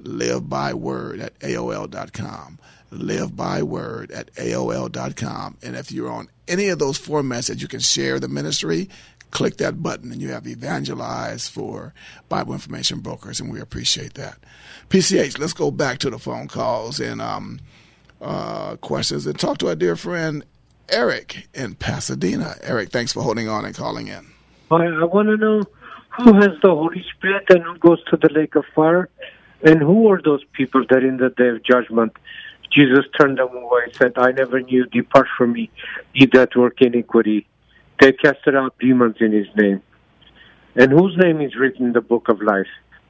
livebyword at A O L dot com. livebyword at A O L dot com. And if you're on any of those formats that you can share the ministry, click that button and you have Evangelize for Bible Information Brokers, and we appreciate that. P C H, let's go back to the phone calls and um, uh, questions and talk to our dear friend Eric in Pasadena. Eric, thanks for holding on and calling in. I, I want to know who has the Holy Spirit and who goes to the lake of fire, and who are those people that in the day of judgment Jesus turned them away and said, I never knew, depart from me, ye that work iniquity. They casted out demons in his name. And whose name is written in the book of life?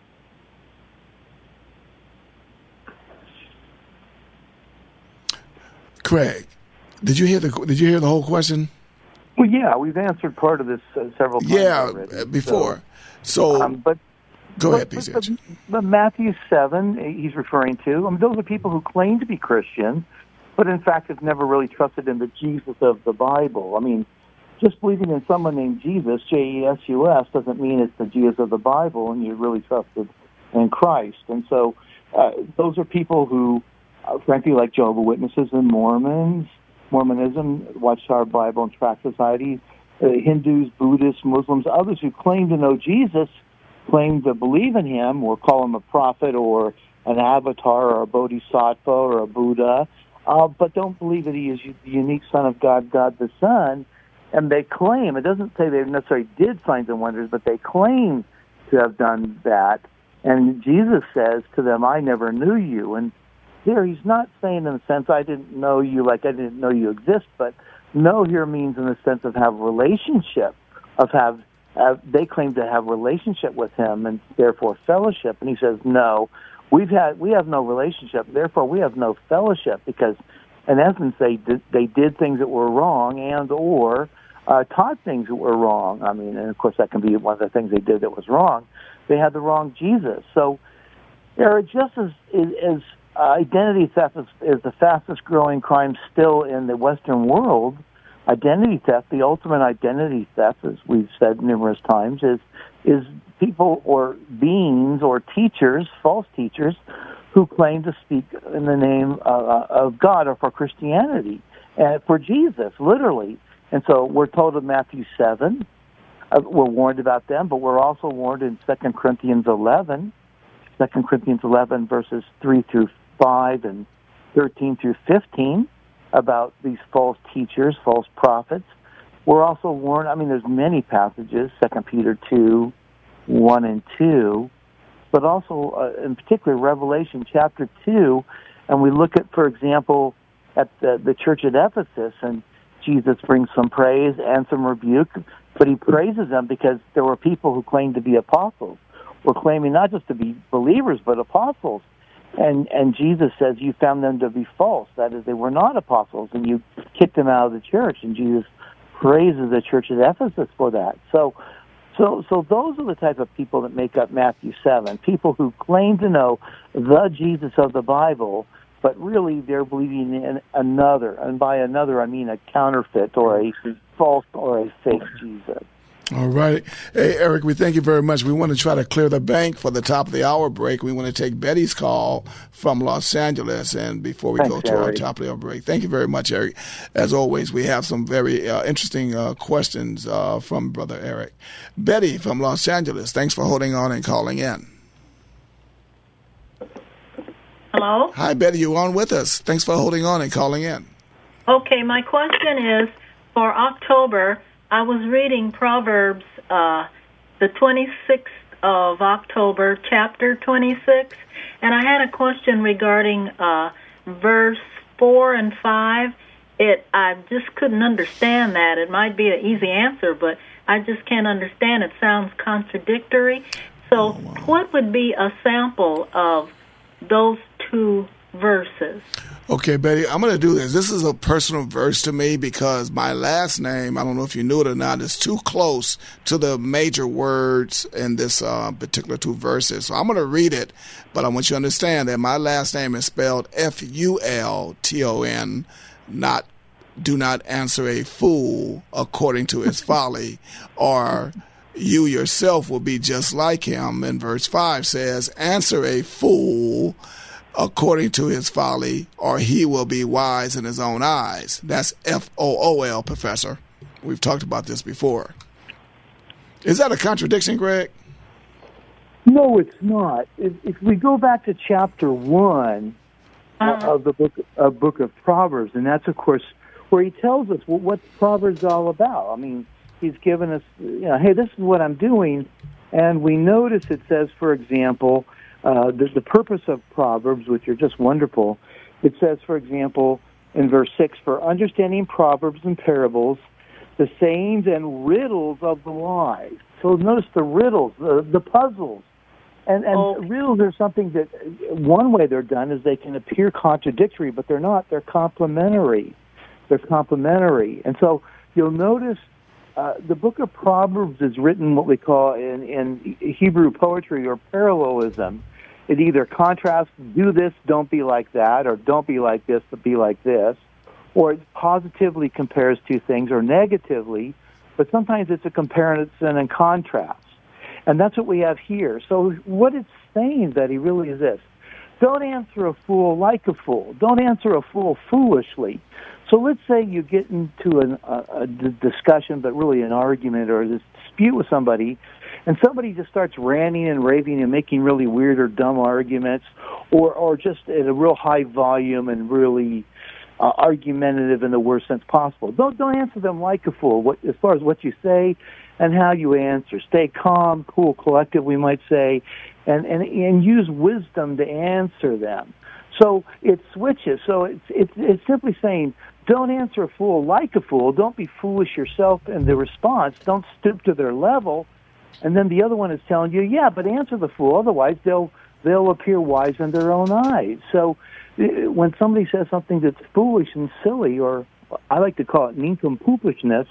Craig, did you hear the Did you hear the whole question? Well, yeah, we've answered part of this uh, several times Yeah, already, before. So, so um, but go but, ahead, P C H. But, but Matthew seven, he's referring to. I mean, those are people who claim to be Christian, but in fact have never really trusted in the Jesus of the Bible. I mean, just believing in someone named Jesus, J E S U S, doesn't mean it's the Jesus of the Bible, and you really trusted in Christ. And so, uh, those are people who, uh, frankly, like Jehovah's Witnesses and Mormons. Mormonism, Watchtower Bible and Tract Society, uh, Hindus, Buddhists, Muslims, others who claim to know Jesus, claim to believe in him or call him a prophet or an avatar or a bodhisattva or a Buddha, uh, but don't believe that he is the unique Son of God, God the Son. And they claim, it doesn't say they necessarily did signs and wonders, but they claim to have done that. And Jesus says to them, I never knew you. And here, he's not saying in the sense, I didn't know you like I didn't know you exist, but know here means in the sense of have relationship, of have, uh, they claim to have relationship with him and therefore fellowship. And he says, no, we've had, we have no relationship, therefore we have no fellowship, because in essence they did, they did things that were wrong and or uh, taught things that were wrong. I mean, and of course that can be one of the things they did that was wrong. They had the wrong Jesus. So, Eric, just as, as Uh, identity theft is, is the fastest growing crime still in the Western world. Identity theft, the ultimate identity theft, as we've said numerous times, is is people or beings or teachers, false teachers, who claim to speak in the name uh, of God or for Christianity, and for Jesus, literally. And so we're told in Matthew seven, uh, we're warned about them, but we're also warned in Second Corinthians eleven, Second Corinthians eleven, verses three through five and thirteen through fifteen about these false teachers, false prophets. We're also warned, I mean, there's many passages, Second Peter two, one and two, but also uh, in particular Revelation chapter two, and we look at, for example, at the, the church at Ephesus, and Jesus brings some praise and some rebuke, but he praises them because there were people who claimed to be apostles, were claiming not just to be believers, but apostles. And and Jesus says you found them to be false. That is, they were not apostles, and you kicked them out of the church. And Jesus praises the church at Ephesus for that. So, so, so those are the type of people that make up Matthew seven. People who claim to know the Jesus of the Bible, but really they're believing in another. And by another, I mean a counterfeit or a false or a fake Jesus. All right. Hey, Eric, we thank you very much. We want to try to clear the bank for the top of the hour break. We want to take Betty's call from Los Angeles, and before we Thanks, go to Eric. our top of the hour break. Thank you very much, Eric. As always, we have some very uh, interesting uh, questions uh, from Brother Eric. Betty from Los Angeles, thanks for holding on and calling in. Hello? Hi, Betty. You're on with us. Thanks for holding on and calling in. Okay, my question is, for October, I was reading Proverbs, uh, the twenty-sixth of October, chapter twenty-six, and I had a question regarding uh, verse four and five. It I just couldn't understand that. It might be an easy answer, but I just can't understand. It sounds contradictory. So oh, wow. What would be a sample of those two verses? Okay, Betty, I'm going to do this. This is a personal verse to me because my last name, I don't know if you knew it or not, is too close to the major words in this uh, particular two verses. So I'm going to read it, but I want you to understand that my last name is spelled F U L T O N, not do not answer a fool according to his folly, or you yourself will be just like him. And verse five says, answer a fool according to his folly, or he will be wise in his own eyes. That's F O O L, Professor. We've talked about this before. Is that a contradiction, Greg? No, it's not. If, if we go back to chapter one uh-huh. of the book, uh, book of Proverbs, and that's, of course, where he tells us what, what Proverbs is all about. I mean, he's given us, you know, hey, this is what I'm doing. And we notice it says, for example, uh, the, the purpose of Proverbs, which are just wonderful. It says, for example, in verse six, for understanding proverbs and parables, the sayings and riddles of the wise. So notice the riddles, the, the puzzles. And, and oh. riddles are something that, one way they're done is they can appear contradictory, but they're not. They're complementary. They're complementary. And so you'll notice uh, the book of Proverbs is written what we call in, in Hebrew poetry or parallelism. It either contrasts, do this, don't be like that, or don't be like this, but be like this. Or it positively compares two things, or negatively, but sometimes it's a comparison and contrast. And that's what we have here. So what it's saying that he really is this. Don't answer a fool like a fool. Don't answer a fool foolishly. So let's say you get into an, a, a discussion, but really an argument or a dispute with somebody, and somebody just starts ranting and raving and making really weird or dumb arguments, or, or just at a real high volume and really uh, argumentative in the worst sense possible. Don't, don't answer them like a fool what, as far as what you say and how you answer. Stay calm, cool, collective, we might say, and, and, and use wisdom to answer them. So it switches. So it's, it's, it's simply saying, don't answer a fool like a fool. Don't be foolish yourself in the response. Don't stoop to their level. And then the other one is telling you, yeah, but answer the fool. Otherwise, they'll they'll appear wise in their own eyes. So when somebody says something that's foolish and silly, or I like to call it nincompoopishness,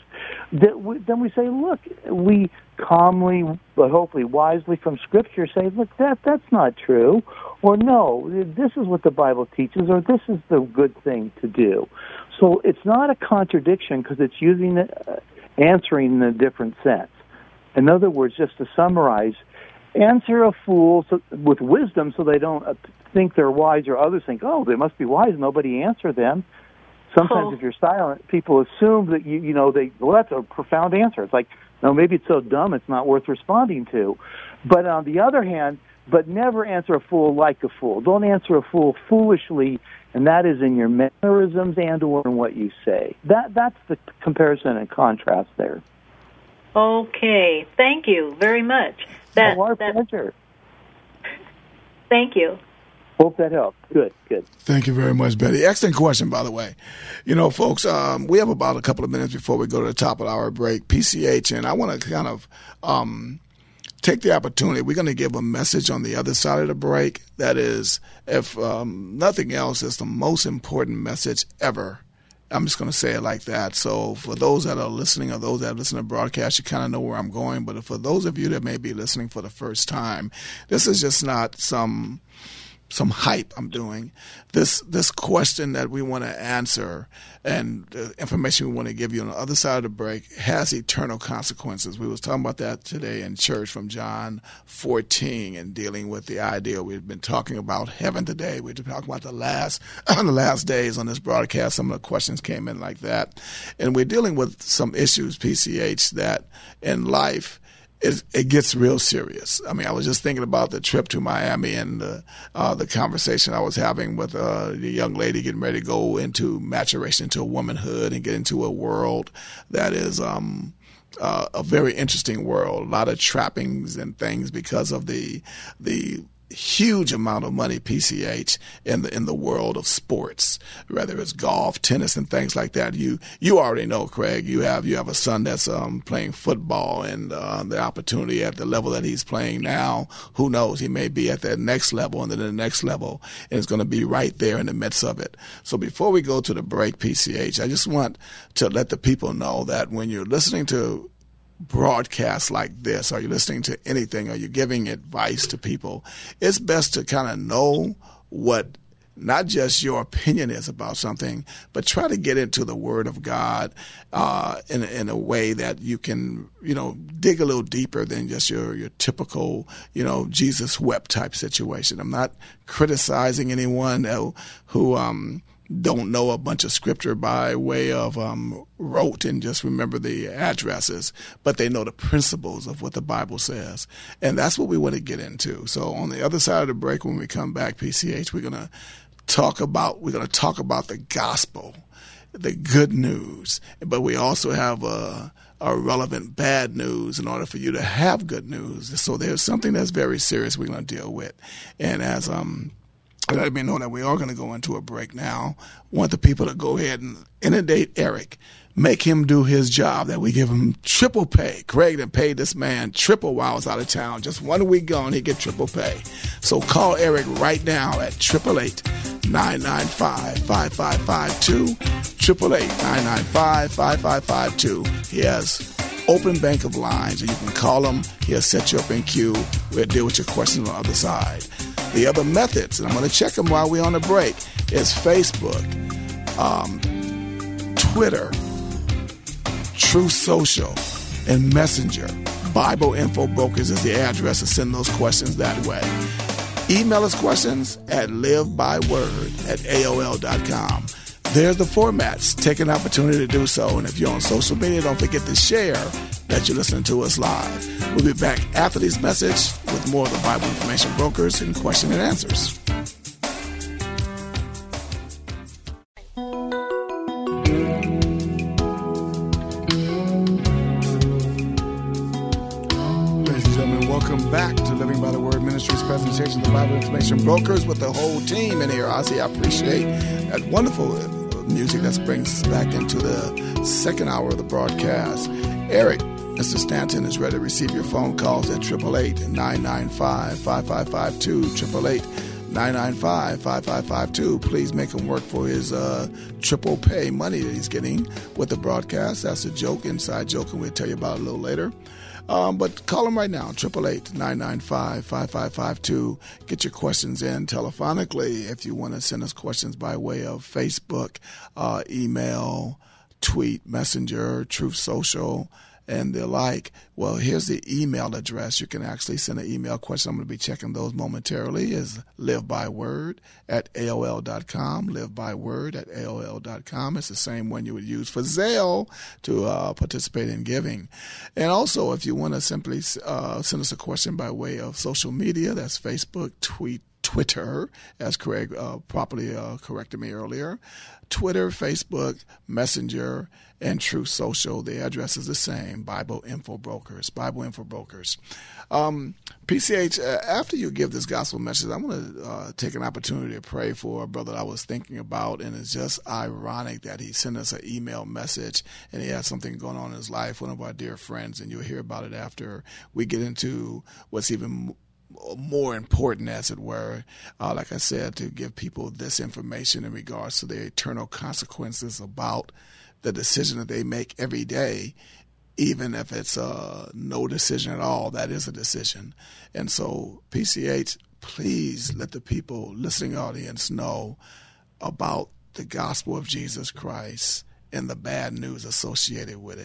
then we say, look, we calmly, but hopefully wisely from Scripture say, look, that that's not true. Or no, this is what the Bible teaches, or this is the good thing to do. So it's not a contradiction because it's using it, uh, answering in a different sense. In other words, just to summarize, answer a fool so, with wisdom so they don't uh, think they're wise, or others think, oh, they must be wise, nobody answer them. Sometimes oh. if you're silent, people assume that, you you know, they well, that's a profound answer. It's like, no, maybe it's so dumb it's not worth responding to. But on the other hand, but never answer a fool like a fool. Don't answer a fool foolishly, and that is in your mannerisms and or in what you say. That That's the comparison and contrast there. Okay. Thank you very much. That, oh, our that, pleasure. Thank you. Hope that helped. Good, good. Thank you very much, Betty. Excellent question, by the way. You know, folks, um, we have about a couple of minutes before we go to the top of our break, P C H, and I want to kind of um, take the opportunity. We're going to give a message on the other side of the break that is, if um, nothing else, is the most important message ever. I'm just going to say it like that. So for those that are listening or those that listen to broadcast, you kind of know where I'm going. But for those of you that may be listening for the first time, this is just not some some hype I'm doing. This this question that we want to answer and the information we want to give you on the other side of the break has eternal consequences. We was talking about that today in church from John fourteen and dealing with the idea. We've been talking about heaven today. We've been talking about the last on the last days on this broadcast. Some of the questions came in like that. And we're dealing with some issues, P C H, that in life It, it gets real serious. I mean, I was just thinking about the trip to Miami and the, uh, the conversation I was having with uh, the young lady getting ready to go into maturation, into womanhood, and get into a world that is um, uh, a very interesting world. A lot of trappings and things because of the the huge amount of money, P C H, in the in the world of sports, whether it's golf, tennis, and things like that. You you already know, Craig. You have you have a son that's um, playing football, and uh, the opportunity at the level that he's playing now. Who knows? He may be at that next level, and then the next level, and it's going to be right there in the midst of it. So before we go to the break, P C H, I just want to let the people know that when you're listening to broadcasts like this, are you listening to anything, are you giving advice to people, it's best to kind of know what not just your opinion is about something, but try to get into the Word of God uh, in, in a way that you can, you know, dig a little deeper than just your, your typical, you know, Jesus wept type situation. I'm not criticizing anyone who, who um, don't know a bunch of scripture by way of um, rote and just remember the addresses, but they know the principles of what the Bible says. And that's what we want to get into. So on the other side of the break, when we come back, P C H, we're going to talk about, we're going to talk about the gospel, the good news, but we also have a, a relevant bad news in order for you to have good news. So there's something that's very serious we're going to deal with. And as, um, let me know that we are going to go into a break now. I want the people to go ahead and inundate Eric, make him do his job, that we give him triple pay. Craig done paid this man triple while I was out of town. Just one week gone, he get triple pay. So call Eric right now at eight eight eight, nine nine five, five five five two, eight eight eight, nine nine five, five five five two. He has open bank of lines, and you can call him. He'll set you up in queue. We'll deal with your questions on the other side. The other methods, and I'm going to check them while we're on the break, is Facebook, um, Twitter, Truth Social, and Messenger. Bible Info Brokers is the address to send those questions that way. Email us questions at livebyword at A O L dot com. There's the formats. Take an opportunity to do so. And if you're on social media, don't forget to share that you're listening to us live. We'll be back after this message with more of the Bible Information Brokers and question and answers. Ladies and gentlemen, welcome back to Living by the Word Ministries presentation of the Bible Information Brokers with the whole team in here. Ozzy, I appreciate that wonderful music that brings us back into the second hour of the broadcast. Eric, Mister Stanton is ready to receive your phone calls at eight eight eight, nine nine five, five five five two, eight eight eight, nine nine five, five five five two. Please make him work for his uh, triple pay money that he's getting with the broadcast. That's a joke, inside joke, and we'll tell you about it a little later. Um, but call him right now, eight eight eight, nine nine five, five five five two. Get your questions in telephonically if you want to send us questions by way of Facebook, uh, email, tweet, messenger, Truth Social, and the like. Well, here's the email address. You can actually send an email question. I'm going to be checking those momentarily. Is livebyword at A O L dot com. Livebyword at A O L dot com. It's the same one you would use for Zelle to uh, participate in giving. And also, if you want to simply uh, send us a question by way of social media, that's Facebook, tweet, Twitter, as Craig uh, properly uh, corrected me earlier. Twitter, Facebook, Messenger, and Truth Social. The address is the same, Bible Info Brokers, Bible Info Brokers. Um, P C H, uh, after you give this gospel message, I'm going to uh, take an opportunity to pray for a brother I was thinking about, and it's just ironic that he sent us an email message, and he has something going on in his life, one of our dear friends, and you'll hear about it after we get into what's even more important, as it were, uh, like I said, to give people this information in regards to the eternal consequences about the decision that they make every day, even if it's uh, no decision at all. That is a decision. And so, P C H, please let the people, listening audience, know about the gospel of Jesus Christ and the bad news associated with it.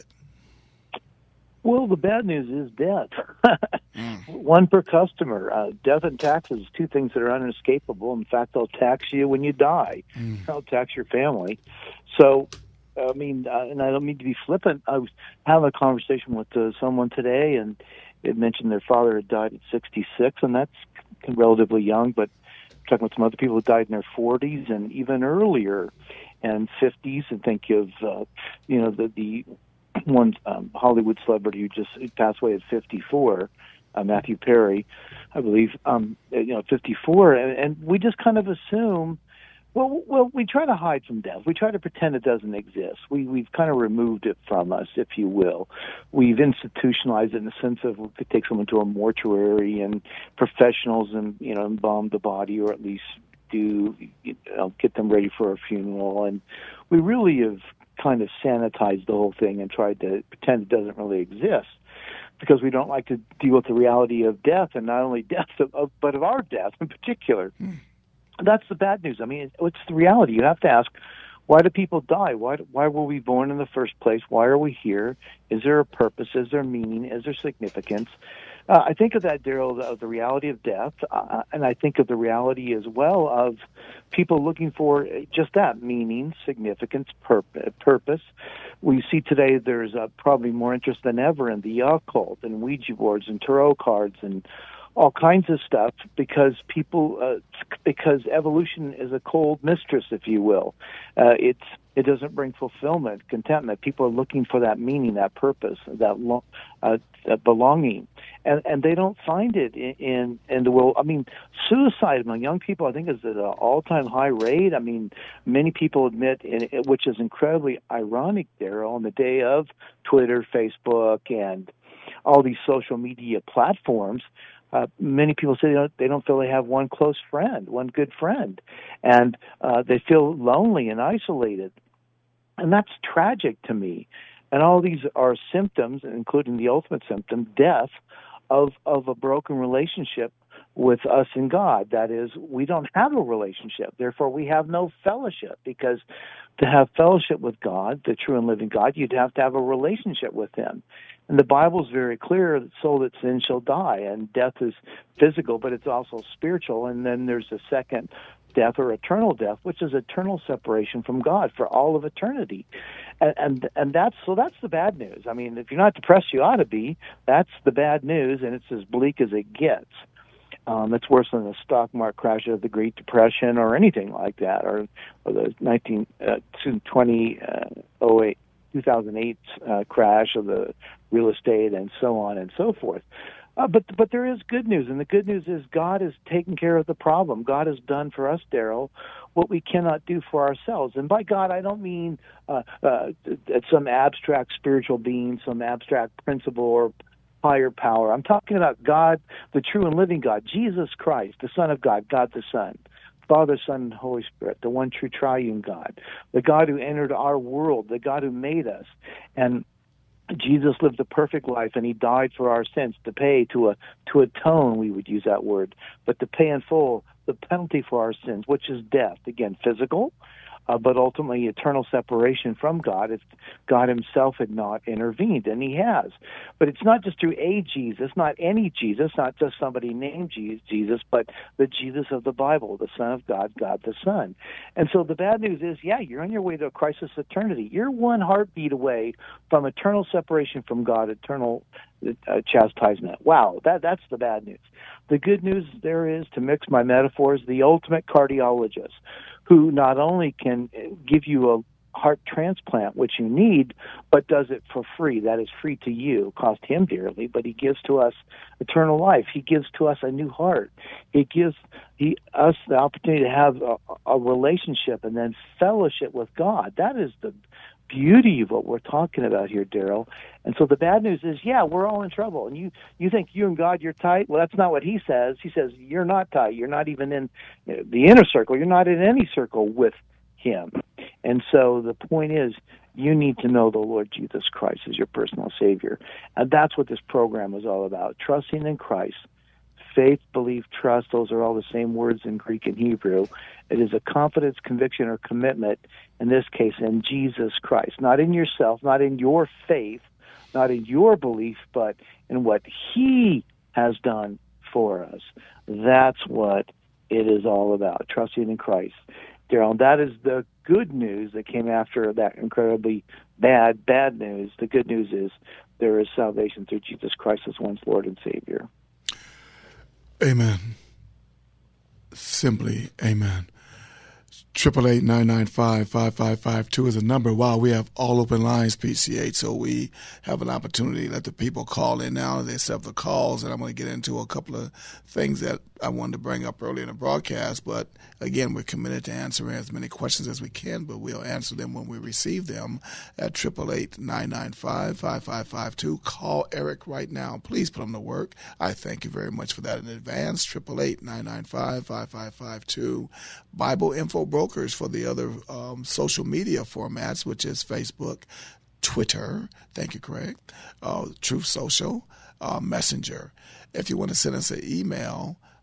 Well, the bad news is death. mm. One per customer. Uh, death and taxes, two things that are unescapable. In fact, they'll tax you when you die. Mm. They'll tax your family. So, I mean, uh, and I don't mean to be flippant. I was having a conversation with uh, someone today, and it mentioned their father had died at sixty-six, and that's relatively young, but talking with some other people who died in their forties and even earlier, and fifties, and think of, uh, you know, the, the one um, Hollywood celebrity who just passed away at fifty-four, uh, Matthew Perry, I believe, um, you know, fifty-four, and, and we just kind of assume, well, well, we try to hide from death. We try to pretend it doesn't exist. We, we've kind of removed it from us, if you will. We've institutionalized it in the sense of we could take someone to a mortuary and professionals and, you know, embalm the body, or at least do, you know, get them ready for a funeral. And we really have kind of sanitized the whole thing and tried to pretend it doesn't really exist, because we don't like to deal with the reality of death, and not only death, of, but of our death in particular. Mm. that's the bad news. I mean, it's the reality. You have to ask, why do people die? Why why were we born in the first place? Why are we here? Is there a purpose? Is there meaning? Is there significance? Uh, I think of that, Daryl, of the reality of death, uh, and I think of the reality as well of people looking for just that, meaning, significance, purpose. purpose. We see today there's uh, probably more interest than ever in the occult and Ouija boards and tarot cards and all kinds of stuff because people, uh, because evolution is a cold mistress, if you will. Uh, it's it doesn't bring fulfillment, contentment. People are looking for that meaning, that purpose, that, lo- uh, that belonging, and and they don't find it in, in in the world. I mean, suicide among young people, I think, is at an all-time high rate. I mean, many people admit, in, which is incredibly ironic, Daryl, on the day of Twitter, Facebook, and all these social media platforms. Uh, many people say they don't, they don't feel they have one close friend, one good friend, and uh, they feel lonely and isolated. And that's tragic to me. And all these are symptoms, including the ultimate symptom, death, of, of a broken relationship with us and God. That is, we don't have a relationship. Therefore, we have no fellowship, because to have fellowship with God, the true and living God, you'd have to have a relationship with Him. And the Bible is very clear that soul that sins shall die, and death is physical, but it's also spiritual. And then there's a second death, or eternal death, which is eternal separation from God for all of eternity. And, and and that's so that's the bad news. I mean, if you're not depressed, you ought to be. That's the bad news, and it's as bleak as it gets. Um, it's worse than the stock market crash of the Great Depression or anything like that, or, or the nineteen twenty oh eight two thousand eight uh, crash of the real estate, and so on and so forth. Uh, but but there is good news, and the good news is God has taken care of the problem. God has done for us, Daryl, what we cannot do for ourselves. And by God, I don't mean uh, uh, some abstract spiritual being, some abstract principle or higher power. I'm talking about God, the true and living God, Jesus Christ, the Son of God, God the Son, Father, Son, and Holy Spirit, the one true triune God, the God who entered our world, the God who made us. And Jesus lived a perfect life, and He died for our sins to pay, to a, to atone, we would use that word, but to pay in full the penalty for our sins, which is death. Again, physical, uh, but ultimately eternal separation from God if God Himself had not intervened, and He has. But it's not just through a Jesus, not any Jesus, not just somebody named Jesus, but the Jesus of the Bible, the Son of God, God the Son. And so the bad news is, yeah, you're on your way to a crisis of eternity. You're one heartbeat away from eternal separation from God, eternal uh, chastisement. Wow, that that's the bad news. The good news there is, to mix my metaphors, the ultimate cardiologist, who not only can give you a heart transplant, which you need, but does it for free. That is free to you. It cost Him dearly, but He gives to us eternal life. He gives to us a new heart. He gives he, us the opportunity to have a, a relationship and then fellowship with God. That is the beauty of what we're talking about here, Daryl. And so the bad news is, yeah, we're all in trouble. And you, you think you and God, you're tight? Well, that's not what He says. He says you're not tight. You're not even in the inner circle. You're not in any circle with Him. And so the point is, you need to know the Lord Jesus Christ as your personal Savior. And that's what this program is all about, trusting in Christ. Faith, belief, trust, those are all the same words in Greek and Hebrew. It is a confidence, conviction, or commitment, in this case, in Jesus Christ. Not in yourself, not in your faith, not in your belief, but in what He has done for us. That's what it is all about, trusting in Christ. Daryl, that is the good news that came after that incredibly bad, bad news. The good news is there is salvation through Jesus Christ as one's Lord and Savior. Amen. Simply, amen. Triple eight nine nine five five five five two is a number. Wow, we have all open lines, P C H, so we have an opportunity to let the people call in now. They accept the calls, and I'm going to get into a couple of things that I wanted to bring up earlier in the broadcast. But again, we're committed to answering as many questions as we can, but we'll answer them when we receive them at triple eight nine nine five five five five two. Call Eric right now. Please put him to work. I thank you very much for that in advance. triple eight nine nine five five five five two. Bible Info Brokers for the other um, social media formats, which is Facebook, Twitter, thank you, Craig, uh, Truth Social, uh, Messenger. If you want to send us an email,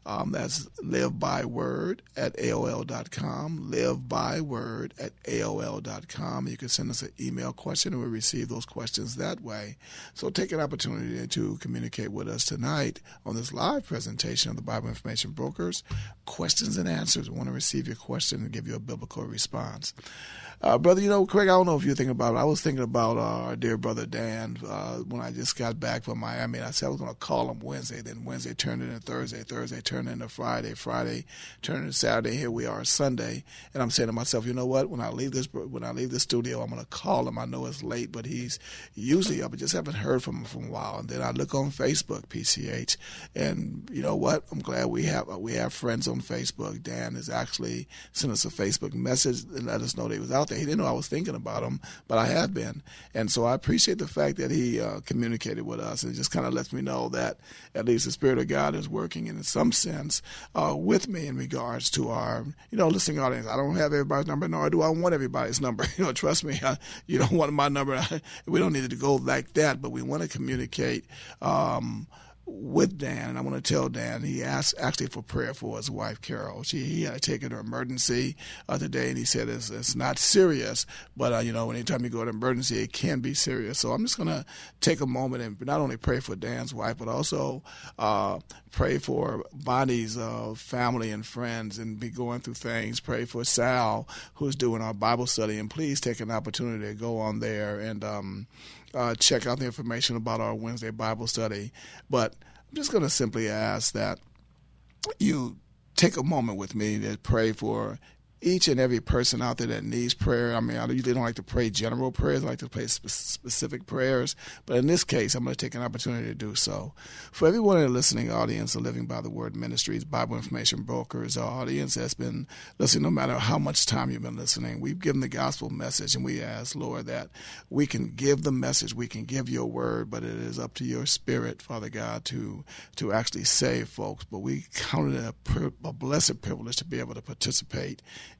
Um, that's livebyword at A O L dot com, livebyword at A O L dot com. You can send us an email question and we'll receive those questions that way. So take an opportunity to communicate with us tonight on this live presentation of the Bible Information Brokers, questions and answers. We want to receive your question and give you a biblical response. Uh, brother, you know, Craig, I don't know if you're thinking about it. I was thinking about uh, our dear brother Dan uh, when I just got back from Miami. I said I was going to call him Wednesday. Then Wednesday turned into Thursday. Thursday turned into Friday. Friday turned into Saturday. Here we are Sunday. And I'm saying to myself, you know what? When I leave this when I leave the studio, I'm going to call him. I know it's late, but he's usually up. I just haven't heard from him for a while. And then I look on Facebook, P C H, and you know what? I'm glad we have we have friends on Facebook. Dan has actually sent us a Facebook message and let us know that he was out there. He didn't know I was thinking about him, but I have been. And so I appreciate the fact that he uh, communicated with us. And it just kind of lets me know that at least the Spirit of God is working in some sense uh, with me in regards to our, you know, listening audience. I don't have everybody's number, nor do I want everybody's number. You know, trust me, I, you don't want my number. We don't need it to go like that, but we want to communicate um with Dan, and I want to tell Dan he asked actually for prayer for his wife Carol. She he had taken her emergency uh, today, and he said it's, it's not serious, but uh, you know, anytime you go to emergency, it can be serious. So I'm just going to take a moment and not only pray for Dan's wife, but also uh, pray for Bonnie's uh, family and friends, and be going through things. Pray for Sal, who's doing our Bible study, and please take an opportunity to go on there and um, uh, check out the information about our Wednesday Bible study. But I'm just going to simply ask that you take a moment with me to pray for each and every person out there that needs prayer. I mean, I usually don't like to pray general prayers. I like to pray spe- specific prayers. But in this case, I'm going to take an opportunity to do so. For everyone in the listening audience of Living by the Word Ministries, Bible Information Brokers, our audience that's been listening, no matter how much time you've been listening, we've given the gospel message, and we ask, Lord, that we can give the message, we can give your word, but it is up to your Spirit, Father God, to to actually save folks. But we count it a, a blessed privilege to be able to participate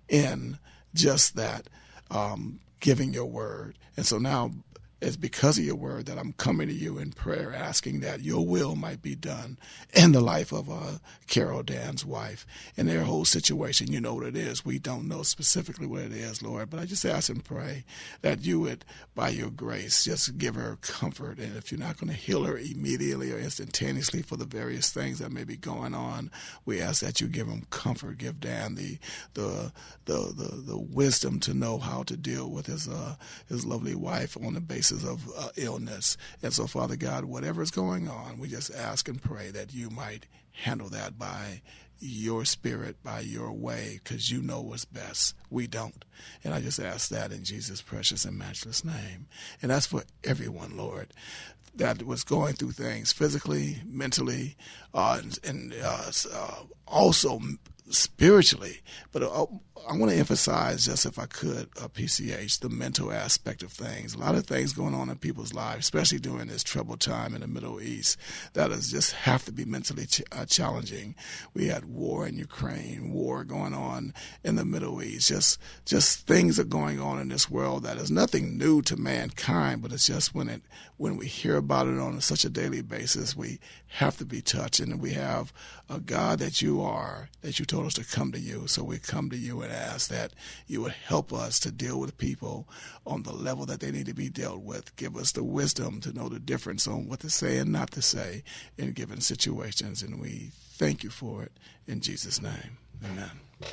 in just that, um, giving your word. And so now it's because of your word that I'm coming to you in prayer, asking that your will might be done in the life of uh, Carol, Dan's wife, and their whole situation. You know what it is. We don't know specifically what it is, Lord, but I just ask and pray that you would, by your grace, just give her comfort. And if you're not going to heal her immediately or instantaneously for the various things that may be going on, we ask that you give him comfort, give Dan the the the the, the wisdom to know how to deal with his uh, his lovely wife on the basis of uh, illness. And so, Father God, whatever is going on, we just ask and pray that you might handle that by your Spirit, by your way, because you know what's best. We don't. And I just ask that in Jesus' precious and matchless name. And that's for everyone, Lord, that was going through things physically, mentally, uh, and, and uh, uh, also spiritually. But uh, I want to emphasize, just if I could, uh, P C H, the mental aspect of things. A lot of things going on in people's lives, especially during this troubled time in the Middle East, that is just have to be mentally ch- uh, challenging. We had war in Ukraine, war going on in the Middle East. Just, just things are going on in this world that is nothing new to mankind, but it's just when it when we hear about it on such a daily basis, we have to be touched. And we have a God that you are, that you told us to come to you. So we come to you and ask that you would help us to deal with people on the level that they need to be dealt with. Give us the wisdom to know the difference on what to say and not to say in given situations. And we thank you for it in Jesus' name. Amen.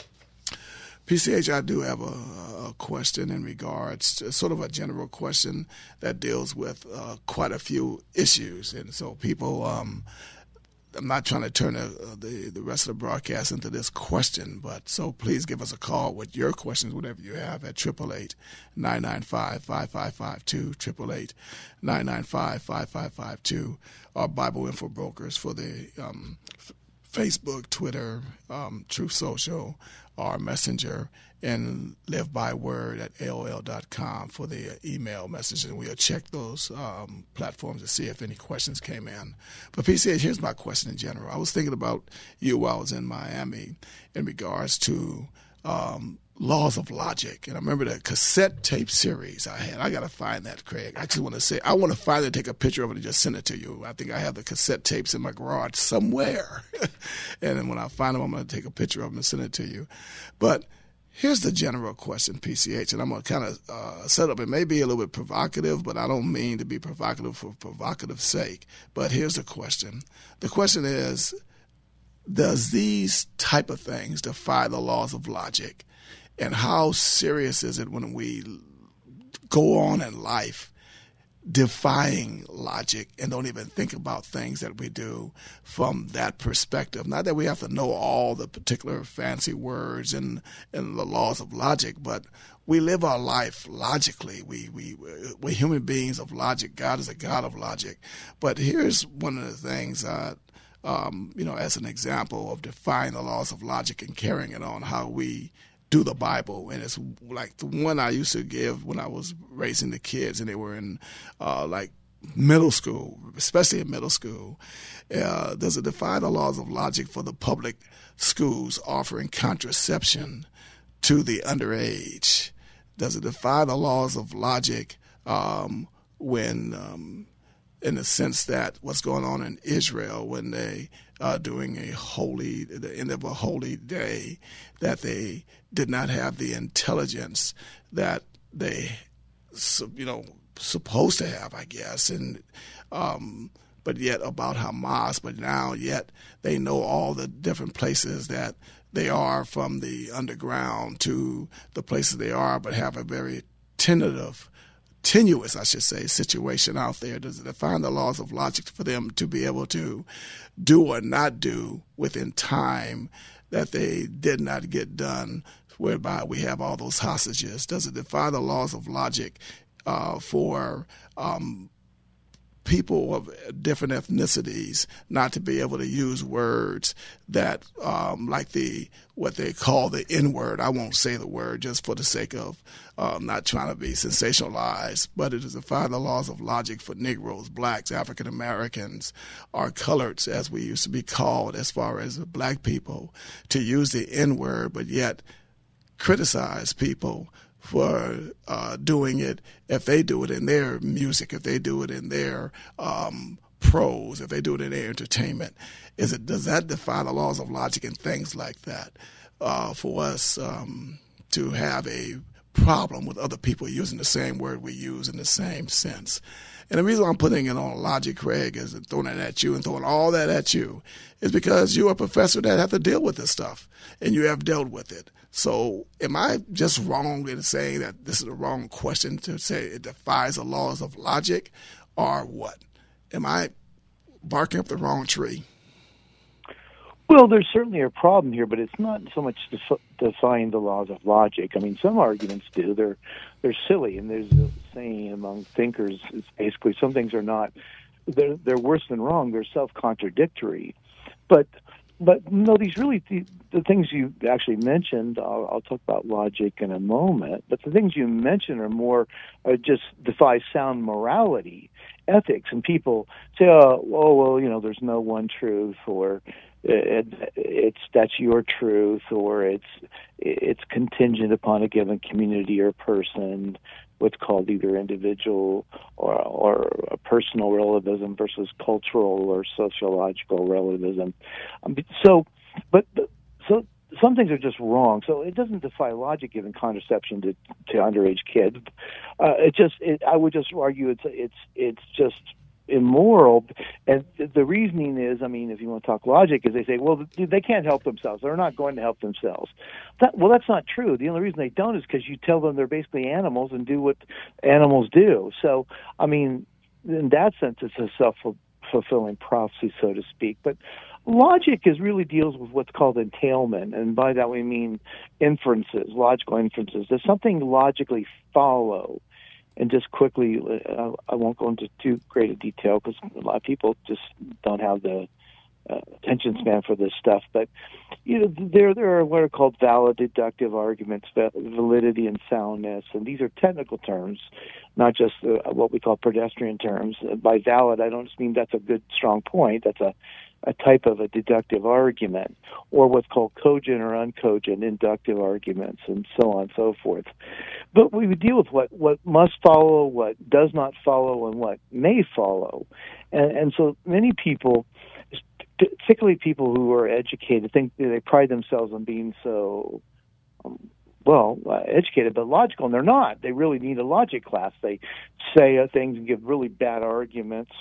P C H, I do have a, a question in regards to sort of a general question that deals with uh, quite a few issues. And so people, um, I'm not trying to turn the, uh, the the rest of the broadcast into this question, but so please give us a call with your questions, whatever you have, at eight eight eight, nine nine five, five five five two, eight eight eight, nine nine five, five five five two, our Bible Info Brokers for the um, f- Facebook, Twitter, um, Truth Social, our Messenger, and Live by Word at A O L dot com for the email messages. And we'll check those um, platforms to see if any questions came in. But P C H, here's my question in general. I was thinking about you while I was in Miami in regards to um, laws of logic. And I remember the cassette tape series I had. I got to find that, Craig. I just want to say, I want to find it, take a picture of it and just send it to you. I think I have the cassette tapes in my garage somewhere. And then when I find them, I'm going to take a picture of them and send it to you. But here's the general question, P C H, and I'm going to kind of uh, set up. It may be a little bit provocative, but I don't mean to be provocative for provocative sake. But here's the question. The question is, does these type of things defy the laws of logic? And how serious is it when we go on in life defying logic and don't even think about things that we do from that perspective? Not that we have to know all the particular fancy words and, and the laws of logic, but we live our life logically. We, we, we're human beings of logic. God is a God of logic. But here's one of the things, uh, um, you know, as an example of defying the laws of logic and carrying it on, how we do the Bible. And it's like the one I used to give when I was raising the kids and they were in uh, like middle school, especially in middle school. Uh, does it defy the laws of logic for the public schools offering contraception to the underage? Does it defy the laws of logic um, when, um, in the sense that what's going on in Israel when they are doing a holy, the end of a holy day, that they did not have the intelligence that they, you know, supposed to have, I guess, and um, but yet about Hamas, but now yet they know all the different places that they are from the underground to the places they are, but have a very tentative, tenuous, I should say, situation out there. Does it define the laws of logic for them to be able to do or not do within time that they did not get done, whereby we have all those hostages? Does it defy the laws of logic uh, for um, people of different ethnicities not to be able to use words that, um, like the what they call the N-word? I won't say the word just for the sake of uh, not trying to be sensationalized, but it is defy the laws of logic for Negroes, blacks, African Americans, or coloreds, as we used to be called, as far as black people, to use the N-word, but yet criticize people for uh, doing it if they do it in their music, if they do it in their um, prose, if they do it in their entertainment. Is it, does that defy the laws of logic and things like that uh, for us um, to have a problem with other people using the same word we use in the same sense? And the reason I'm putting it on logic, Craig, is throwing it at you and throwing all that at you is because you're a professor that have to deal with this stuff, and you have dealt with it. So am I just wrong in saying that this is the wrong question to say it defies the laws of logic, or what? Am I barking up the wrong tree? Well, there's certainly a problem here, but it's not so much def- defying the laws of logic. I mean, some arguments do. They're they're silly, and there's a saying among thinkers, it's basically some things are not, they're, they're worse than wrong. They're self-contradictory. But But no, these really, the, the things you actually mentioned, I'll, I'll talk about logic in a moment, but the things you mentioned are more, uh, just defy sound morality, ethics, and people say, oh, oh, well, you know, there's no one truth, or it, it's, that's your truth, or it's, it's contingent upon a given community or person, what's called either individual or, or a personal relativism versus cultural or sociological relativism. Um, so, but so some things are just wrong. So it doesn't defy logic giving contraception to, to underage kids. Uh, it just, it, I would just argue it's it's it's just immoral. And the reasoning is, I mean, if you want to talk logic, is they say, well, they can't help themselves. They're not going to help themselves. That, well, that's not true. The only reason they don't is because you tell them they're basically animals and do what animals do. So, I mean, in that sense, it's a self-fulfilling prophecy, so to speak. But logic is really deals with what's called entailment, and by that we mean inferences, logical inferences. Does something logically follow? And just quickly, uh, I won't go into too great a detail because a lot of people just don't have the uh, attention span for this stuff. But you know, there there are what are called valid deductive arguments, validity and soundness, and these are technical terms, not just uh, what we call pedestrian terms. By valid, I don't just mean that's a good, strong point. That's a a type of a deductive argument, or what's called cogent or uncogent inductive arguments, and so on and so forth. But we would deal with what, what must follow, what does not follow, and what may follow. And, and so many people, particularly people who are educated, think they pride themselves on being so, um, well, uh, educated, but logical, and they're not. They really need a logic class. They say uh, things and give really bad arguments,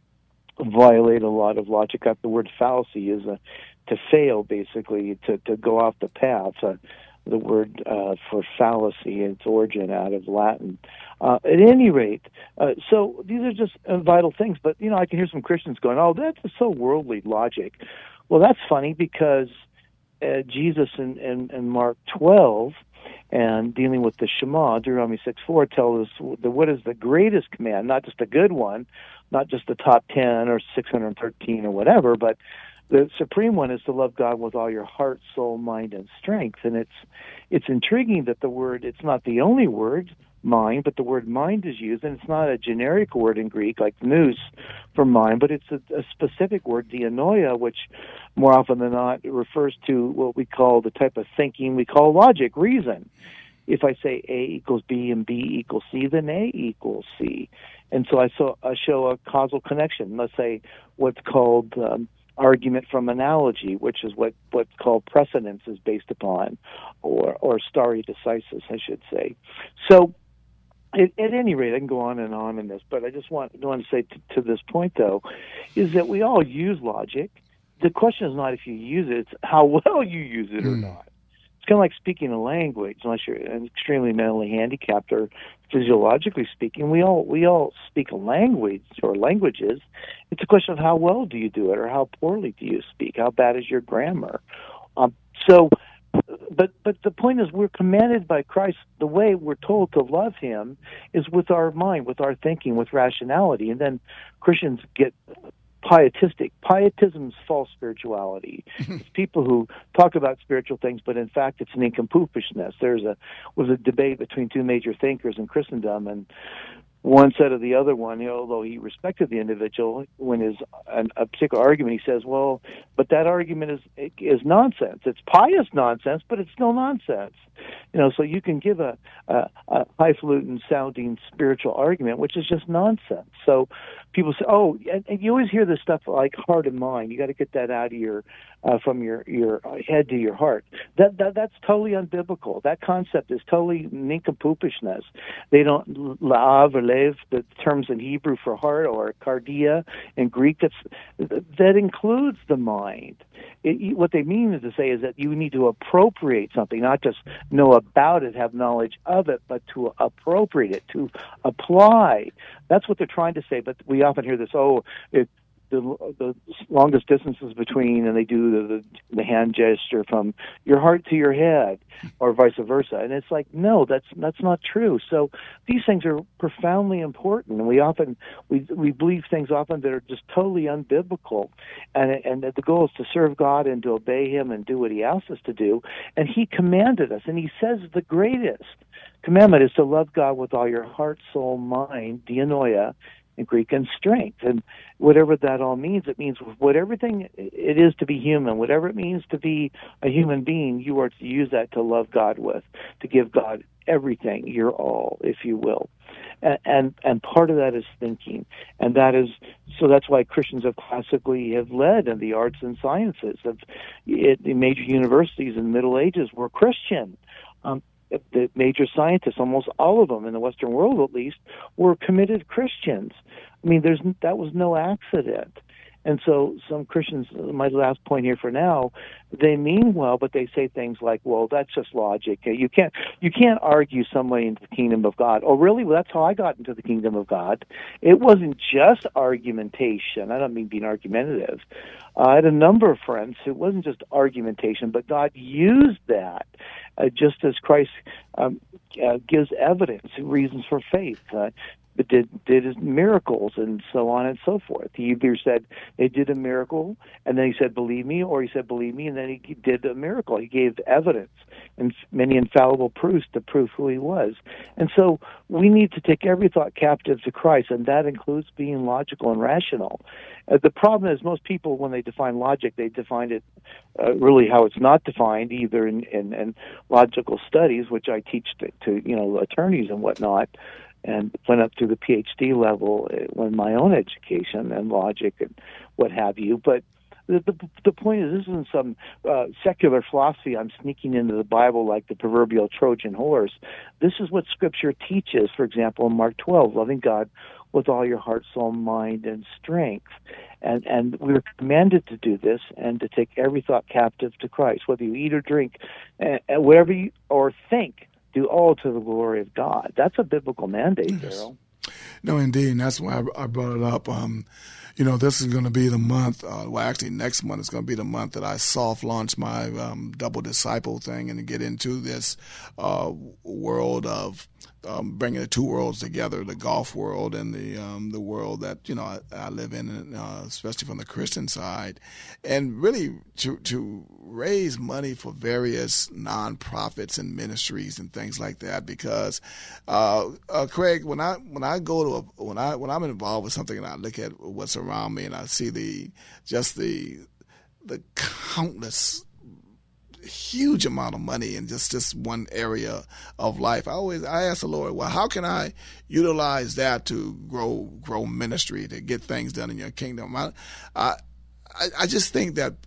violate a lot of logic. The word fallacy is a, to fail, basically, to, to go off the path. Uh, the word uh, for fallacy, its origin out of Latin. Uh, at any rate, uh, so these are just uh, vital things. But, you know, I can hear some Christians going, oh, that's so worldly logic. Well, that's funny because uh, Jesus in, in, in Mark twelve and dealing with the Shema, Deuteronomy six four, tells us the, what is the greatest command, not just a good one, not just the top ten or six hundred thirteen or whatever, but the supreme one is to love God with all your heart, soul, mind, and strength. And it's it's intriguing that the word, it's not the only word, mind, but the word mind is used, and it's not a generic word in Greek like nous for mind, but it's a, a specific word, dianoia, which more often than not refers to what we call the type of thinking we call logic, reason. If I say A equals B and B equals C, then A equals C. And so I, saw, I show a causal connection. Let's say what's called um, argument from analogy, which is what, what's called precedence is based upon, or, or stare decisis, I should say. So at, at any rate, I can go on and on in this, but I just want, want to say to, to this point, though, is that we all use logic. The question is not if you use it, it's how well you use it or Mm. not. It's kind of like speaking a language, unless you're extremely mentally handicapped or physiologically speaking. We all we all speak a language or languages. It's a question of how well do you do it, or how poorly do you speak? How bad is your grammar? Um, so, but but the point is, we're commanded by Christ. The way we're told to love Him is with our mind, with our thinking, with rationality, and then Christians get pietistic. Pietism is false spirituality. It's people who talk about spiritual things, but in fact it's an nincompoofishness. There's a was a debate between two major thinkers in Christendom, and one said of the other one, you know, although he respected the individual, when his an, a particular argument, he says, well, but that argument is is nonsense. It's pious nonsense, but it's still nonsense. You know, so you can give a, a, a highfalutin sounding spiritual argument, which is just nonsense. So people say, oh, and, and you always hear this stuff like heart and mind. You got to get that out of your uh, from your your head to your heart. That, that that's totally unbiblical. That concept is totally nincompoopishness. They don't lav or lev, the terms in Hebrew for heart, or cardia in Greek. That's that includes the mind. It, what they mean is to say is that you need to appropriate something, not just know about it, have knowledge of it, but to appropriate it, to apply. That's what they're trying to say. But we often hear this, oh, it, the the longest distances between, and they do the, the the hand gesture from your heart to your head, or vice versa. And it's like, no, that's that's not true. So these things are profoundly important, and we often we we believe things often that are just totally unbiblical, and and that the goal is to serve God and to obey Him and do what He asks us to do. And He commanded us, and He says the greatest commandment is to love God with all your heart, soul, mind, dianoia, in Greek, and strength. And whatever that all means, it means whatever thing it is to be human, whatever it means to be a human being, you are to use that to love God with, to give God everything, your all, if you will. And, and and part of that is thinking, and that is so that's why Christians have classically have led in the arts and sciences. Of it, the major universities in the Middle Ages were Christian. Um, The major scientists, almost all of them in the Western world at least, were committed Christians. I mean, there's that was no accident. And so some Christians, my last point here for now, they mean well, but they say things like, well, that's just logic. You can't you can't argue somebody into the kingdom of God. Oh, really? Well, that's how I got into the kingdom of God. It wasn't just argumentation. I don't mean being argumentative. Uh, I had a number of friends. It wasn't just argumentation, but God used that uh, just as Christ um, uh, gives evidence, reasons for faith. Uh, did did miracles and so on and so forth. He either said they did a miracle and then he said believe me, or he said believe me and then he did a miracle. He gave evidence and many infallible proofs to prove who he was. And so we need to take every thought captive to Christ, and that includes being logical and rational. Uh, the problem is most people, when they define logic, they define it uh, really how it's not defined, either in, in, in logical studies, which I teach to, to you know attorneys and whatnot, and went up through the P H D level in my own education and logic and what have you. But the the, the point is, this isn't some uh, secular philosophy I'm sneaking into the Bible like the proverbial Trojan horse. This is what Scripture teaches, for example, in Mark twelve, loving God with all your heart, soul, mind, and strength. And and we were commanded to do this and to take every thought captive to Christ, whether you eat or drink, uh, whatever you, or think, do all to the glory of God. That's a biblical mandate, yes. Daryl. No, indeed, and that's why I, I brought it up. Um, you know, this is going to be the month, uh, well, actually next month is going to be the month that I soft launch my um, double disciple thing and get into this uh, world of um, bringing the two worlds together, the golf world and the um, the world that, you know, I, I live in, uh, especially from the Christian side, and really to to raise money for various nonprofits and ministries and things like that. Because, uh, uh, Craig, when I when I go to a, when I when I'm involved with something and I look at what's around me and I see the just the the countless huge amount of money in just this one area of life, I always I ask the Lord, well, how can I utilize that to grow grow ministry, to get things done in your kingdom? I I, I just think that,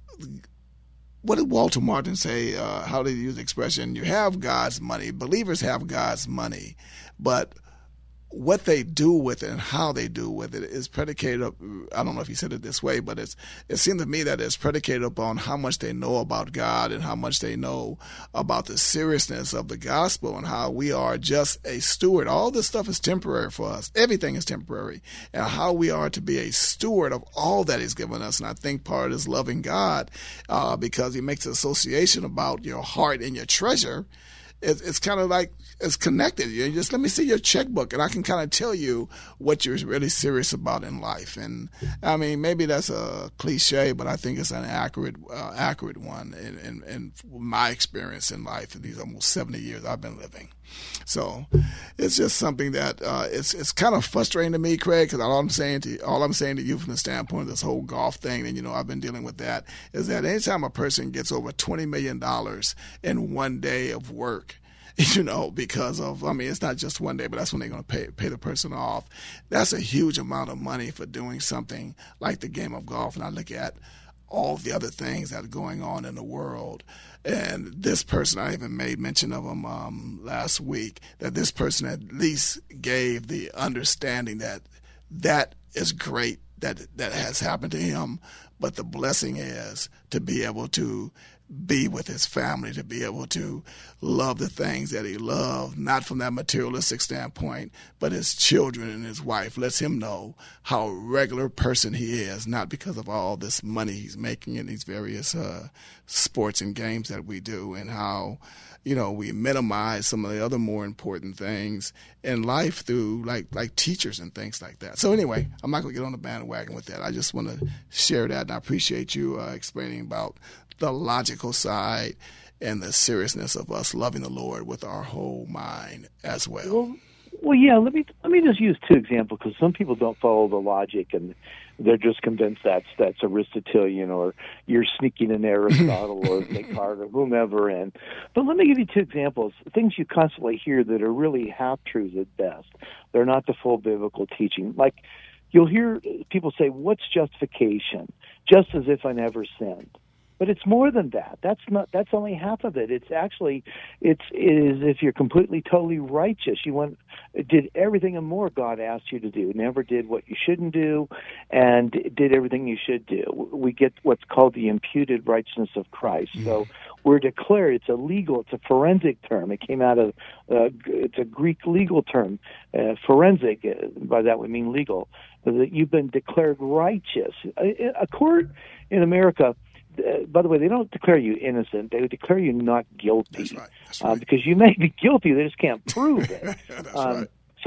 what did Walter Martin say? Uh, how did he use the expression? You have God's money. Believers have God's money, but what they do with it and how they do with it is predicated up, I don't know if he said it this way, but it's it seemed to me that it's predicated upon how much they know about God and how much they know about the seriousness of the gospel and how we are just a steward. All this stuff is temporary for us. Everything is temporary. And how we are to be a steward of all that he's given us. And I think part is loving God uh, because he makes an association about your heart and your treasure. It's, it's kind of like it's connected. You just let me see your checkbook, and I can kind of tell you what you're really serious about in life. And I mean, maybe that's a cliche, but I think it's an accurate, uh, accurate one in, in, in my experience in life in these almost seventy years I've been living. So it's just something that uh, it's it's kind of frustrating to me, Craig, because all I'm saying to all I'm saying to you from the standpoint of this whole golf thing, and you know I've been dealing with that, is that anytime a person gets over twenty million dollars in one day of work, you know, because of, I mean, it's not just one day, but that's when they're going to pay pay the person off. That's a huge amount of money for doing something like the game of golf. And I look at all the other things that are going on in the world. And this person, I even made mention of him um, last week, that this person at least gave the understanding that that is great that that has happened to him. But the blessing is to be able to be with his family, to be able to love the things that he loved, not from that materialistic standpoint, but his children and his wife lets him know how regular person he is, not because of all this money he's making in these various uh, sports and games that we do, and how, you know, we minimize some of the other more important things in life through like like teachers and things like that. So anyway, I'm not going to get on the bandwagon with that. I just want to share that, and I appreciate you uh, explaining about the logical side and the seriousness of us loving the Lord with our whole mind as well. Well, well yeah, let me let me just use two examples, because some people don't follow the logic and they're just convinced that's that's Aristotelian, or you're sneaking in Aristotle or Descartes or whomever in. But let me give you two examples, things you constantly hear that are really half-truths at best. They're not the full biblical teaching. Like, you'll hear people say, what's justification? Just as if I never sinned. But it's more than that. That's not. That's only half of it. It's actually, it's it is if you're completely, totally righteous. You went, did everything and more God asked you to do. Never did what you shouldn't do, and did everything you should do. We get what's called the imputed righteousness of Christ. Mm. So we're declared. It's a legal. It's a forensic term. It came out of. Uh, it's a Greek legal term, uh, forensic. Uh, by that we mean legal. That you've been declared righteous. A, a court in America. Uh, by the way, they don't declare you innocent. They declare you not guilty. That's right. That's right. Uh, because you may be guilty, they just can't prove it. That's um, right. So,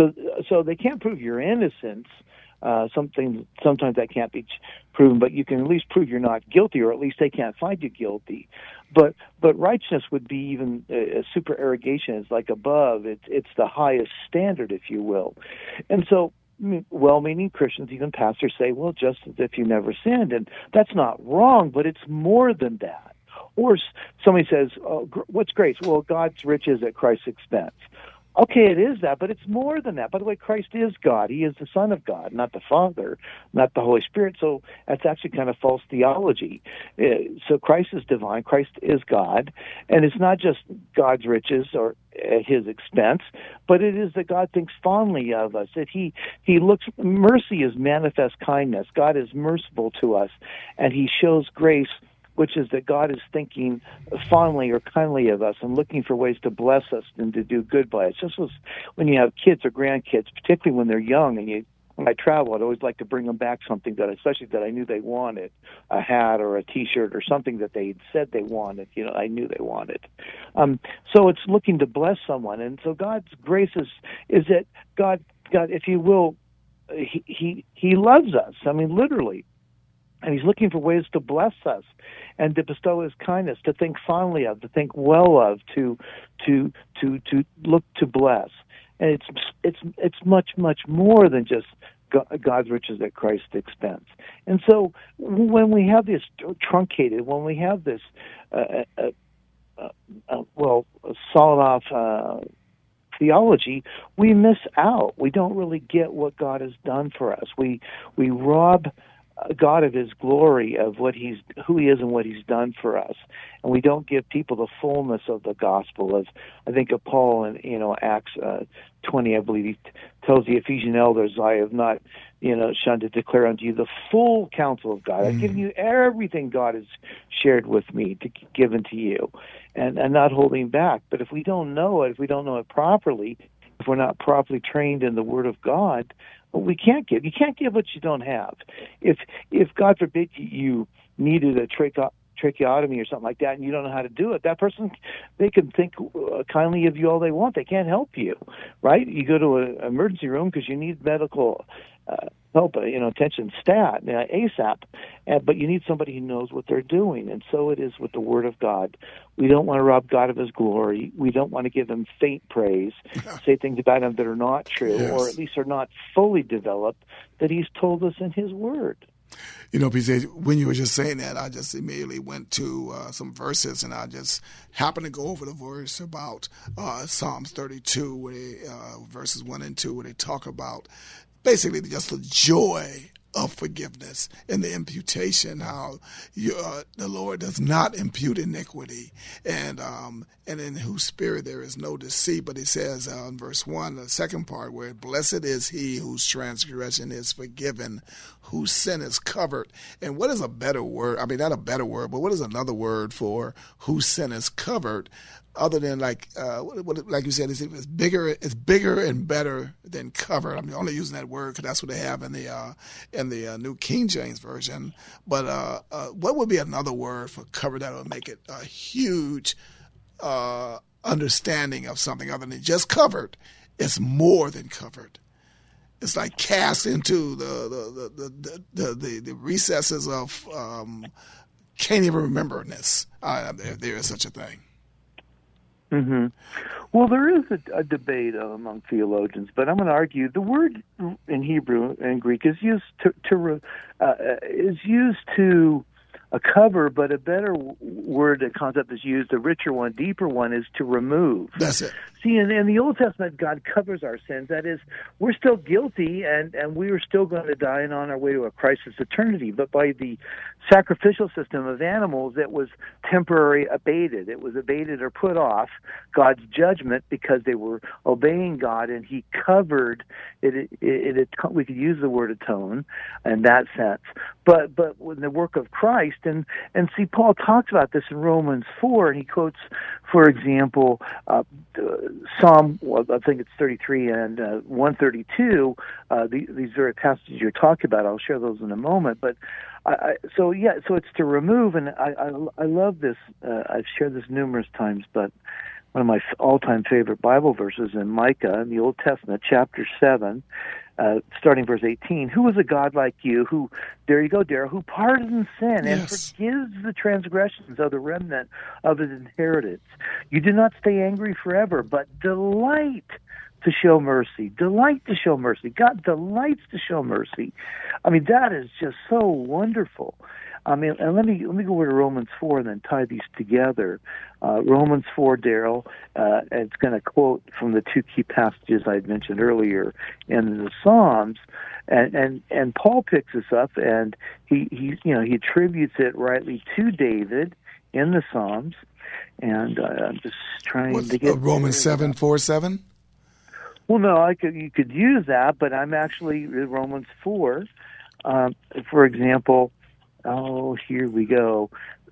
so they can't prove your innocence. Uh, something sometimes that can't be proven, but you can at least prove you're not guilty, or at least they can't find you guilty. But but righteousness would be even uh, supererogation. It's like above. It's it's the highest standard, if you will. And so, well-meaning Christians, even pastors, say, "Well, just as if you never sinned," and that's not wrong, but it's more than that. Or somebody says, oh, "What's grace?" Well, God's riches at Christ's expense. Okay, it is that, but it's more than that. By the way, Christ is God. He is the Son of God, not the Father, not the Holy Spirit. So that's actually kind of false theology. So Christ is divine. Christ is God. And it's not just God's riches or at his expense, but it is that God thinks fondly of us, that he, he looks, mercy is manifest kindness. God is merciful to us, and he shows grace, which is that God is thinking fondly or kindly of us and looking for ways to bless us and to do good by us. Just as when you have kids or grandkids, particularly when they're young, and you, when I travel, I'd always like to bring them back something that, especially that I knew they wanted, a hat or a T-shirt or something that they said they wanted. You know, I knew they wanted. Um, so it's looking to bless someone, and so God's grace is is that God, God, if you will, he he, he loves us. I mean, literally. And he's looking for ways to bless us and to bestow his kindness, to think fondly of, to think well of, to to to to look to bless. And it's it's it's much, much more than just God's riches at Christ's expense. And so when we have this truncated, when we have this, uh, uh, uh, uh, well, sawed off uh, theology, we miss out. We don't really get what God has done for us. We we rob God of his glory, of what he's, who he is and what he's done for us. And we don't give people the fullness of the gospel. Of, I think of Paul in, you know, Acts uh, twenty, I believe he tells the Ephesian elders, I have not, you know, shunned to declare unto you the full counsel of God. Mm. I've given you everything God has shared with me to give unto you, and, and not holding back. But if we don't know it, if we don't know it properly, if we're not properly trained in the Word of God, well, we can't give. You can't give what you don't have. If, if God forbid, you needed a trache- tracheotomy or something like that, and you don't know how to do it, that person, they can think uh, kindly of you all they want. They can't help you, right? You go to an emergency room because you need medical uh, help, uh, you know, attention stat, uh, ASAP, uh, but you need somebody who knows what they're doing. And so it is with the Word of God. We don't want to rob God of his glory. We don't want to give him faint praise, say things about him that are not true, yes, or at least are not fully developed, that he's told us in his Word. You know, P J, when you were just saying that, I just immediately went to uh, some verses, and I just happened to go over the verse about uh, Psalms thirty-two, where they, uh, verses one and two, where they talk about basically just the joy of forgiveness and the imputation, how you, uh, the Lord does not impute iniquity, and um, and in whose spirit there is no deceit. But he says uh, in verse one, the second part, where blessed is he whose transgression is forgiven, whose sin is covered. And what is a better word? I mean, not a better word, but what is another word for whose sin is covered? Other than like, uh, what, what, like you said, it's, it's bigger. It's bigger and better than covered. I'm only using that word because that's what they have in the uh, in the uh, New King James Version. But uh, uh, what would be another word for covered that would make it a huge uh, understanding of something other than just covered? It's more than covered. It's like cast into the the the the, the, the, the recesses of um, can't even rememberness. Uh, there, there is such a thing. Mm-hmm. Well, there is a, a debate uh, among theologians, but I'm going to argue the word in Hebrew and Greek is used to, to uh, is used to a cover, but a better word, a concept is used, a richer one, deeper one, is to remove. That's it. See, in, in the Old Testament, God covers our sins. That is, we're still guilty, and, and we are still going to die and on our way to a Christ's eternity. But by the sacrificial system of animals, it was temporary abated. It was abated or put off God's judgment because they were obeying God, and he covered it. it, it, it we could use the word atone in that sense. But but in the work of Christ, and, and see, Paul talks about this in Romans four, and he quotes, for example, uh, Psalm, well, I think it's thirty-three and uh, one thirty-two, uh, the, these very passages you're talking about. I'll share those in a moment. But I, I, so, yeah, so it's to remove, and I, I, I love this. Uh, I've shared this numerous times, but one of my all-time favorite Bible verses in Micah in the Old Testament, chapter seven, uh, starting verse eighteen. Who is a God like you who, there you go, Darrell, who pardons sin and Yes. forgives the transgressions of the remnant of his inheritance? You do not stay angry forever, but delight to show mercy. Delight to show mercy. God delights to show mercy. I mean, that is just so wonderful. I mean, and let me let me go over to Romans four and then tie these together. Uh, Romans four, Darrell, uh, it's going to quote from the two key passages I had mentioned earlier in the Psalms, and and, and Paul picks this up, and he, he you know he attributes it rightly to David in the Psalms, and uh, I'm just trying What's, to get uh, Romans seven four seven. Well, no, I could you could use that, but I'm actually in Romans four, um, for example. Oh, here we go.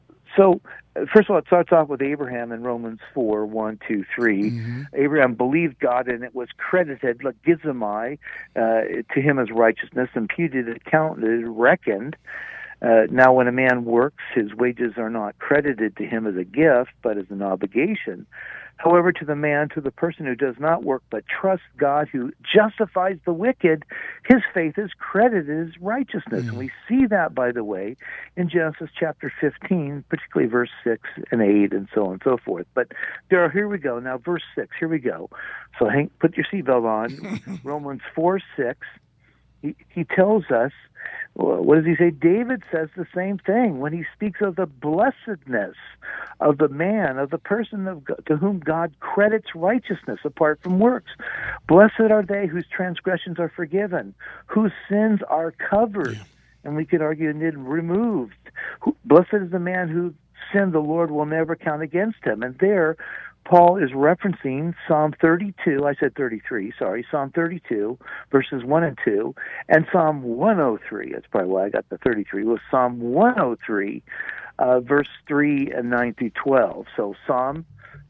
So, first of all, it starts off with Abraham in Romans four, one, two, three. Mm-hmm. Abraham believed God, and it was credited, like gizomai, uh, to him as righteousness, imputed, accounted, reckoned. Uh, now, when a man works, his wages are not credited to him as a gift, but as an obligation. However, to the man, to the person who does not work but trusts God who justifies the wicked, his faith is credited as righteousness. Mm. And we see that, by the way, in Genesis chapter fifteen, particularly verse six and eight and so on and so forth. But Darrell, here we go. Now, verse six, here we go. So hang, put your seatbelt on. Romans four, six, he, he tells us, what does he say? David says the same thing when he speaks of the blessedness of the man, of the person of God, to whom God credits righteousness apart from works. Blessed are they whose transgressions are forgiven, whose sins are covered, yeah. and we could argue and removed. Blessed is the man who sinned, the Lord will never count against him. And there, Paul is referencing Psalm thirty-two, I said thirty-three, sorry, Psalm thirty-two, verses one and two, and Psalm one oh three, that's probably why I got the thirty-three, was Psalm one oh three, uh, verse three and nine through twelve. So Psalm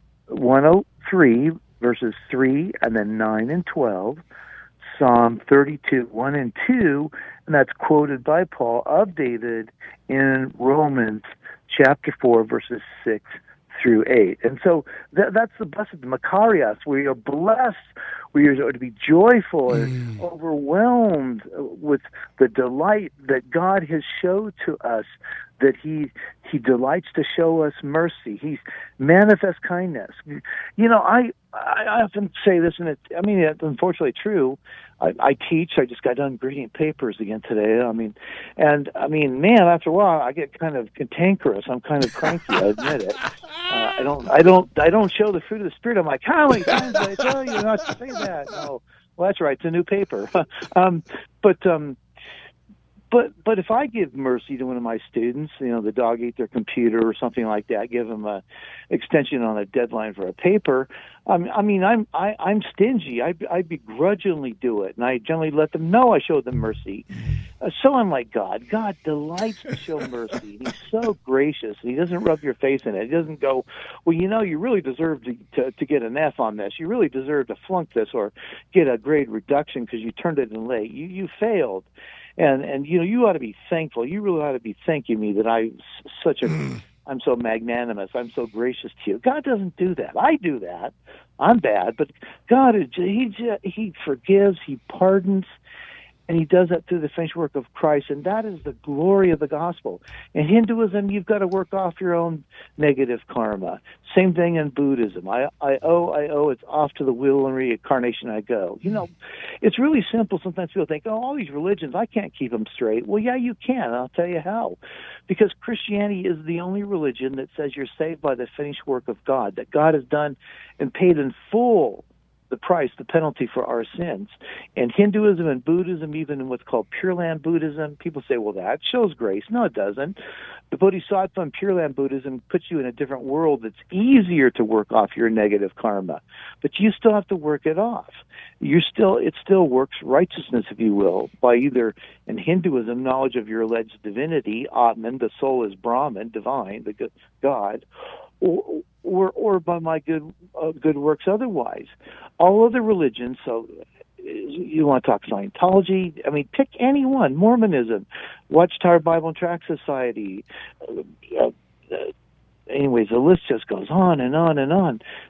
one oh three, verses three and then nine and twelve, Psalm thirty-two, one and two, and that's quoted by Paul of David in Romans chapter four, verses six through eight. And so that, that's the blessed Makarios, where you're blessed, where you're to be joyful and mm. overwhelmed with the delight that God has showed to us, that he he delights to show us mercy. He manifests kindness. You know, I I often say this, and it's, I mean, it's unfortunately true. I, I teach. I just got done grading papers again today. I mean, and I mean, man, after a while, I get kind of cantankerous. I'm kind of cranky. I admit it. Uh, I don't, I don't, I don't show the fruit of the spirit. I'm like, how many times did I tell you not to say that? No, well, that's right. It's a new paper. um, but. Um, But but if I give mercy to one of my students, you know, the dog ate their computer or something like that, give them a extension on a deadline for a paper, um, I mean, I'm I, I'm stingy. I, I begrudgingly do it, and I generally let them know I showed them mercy. Uh, so I'm like God. God delights to show mercy. He's so gracious. He doesn't rub your face in it. He doesn't go, well, you know, you really deserve to, to, to get an F on this. You really deserve to flunk this or get a grade reduction because you turned it in late. You you failed. And, and you know, you ought to be thankful. You really ought to be thanking me that I'm such a, I'm so magnanimous. I'm so gracious to you. God doesn't do that. I do that. I'm bad, but God, is, he, he forgives, he pardons, and he does that through the finished work of Christ, and that is the glory of the gospel. In Hinduism, you've got to work off your own negative karma. Same thing in Buddhism. I, I owe, I owe, it's off to the will and reincarnation I go. You know, it's really simple. Sometimes people think, oh, all these religions, I can't keep them straight. Well, yeah, you can. I'll tell you how. Because Christianity is the only religion that says you're saved by the finished work of God, that God has done and paid in full the price, the penalty for our sins. And Hinduism and Buddhism, even in what's called Pure Land Buddhism, people say, well, that shows grace. No, it doesn't. The Bodhisattva and Pure Land Buddhism puts you in a different world that's easier to work off your negative karma. But you still have to work it off. You're still, it still works righteousness, if you will, by either, in Hinduism, knowledge of your alleged divinity, Atman, the soul is Brahman, divine, the good God, or, or, or by my good uh, good works otherwise. All other religions, so you want to talk Scientology, I mean, pick any one, Mormonism, Watchtower Bible and Tract Society, uh, uh, anyways, the list just goes on and on and on.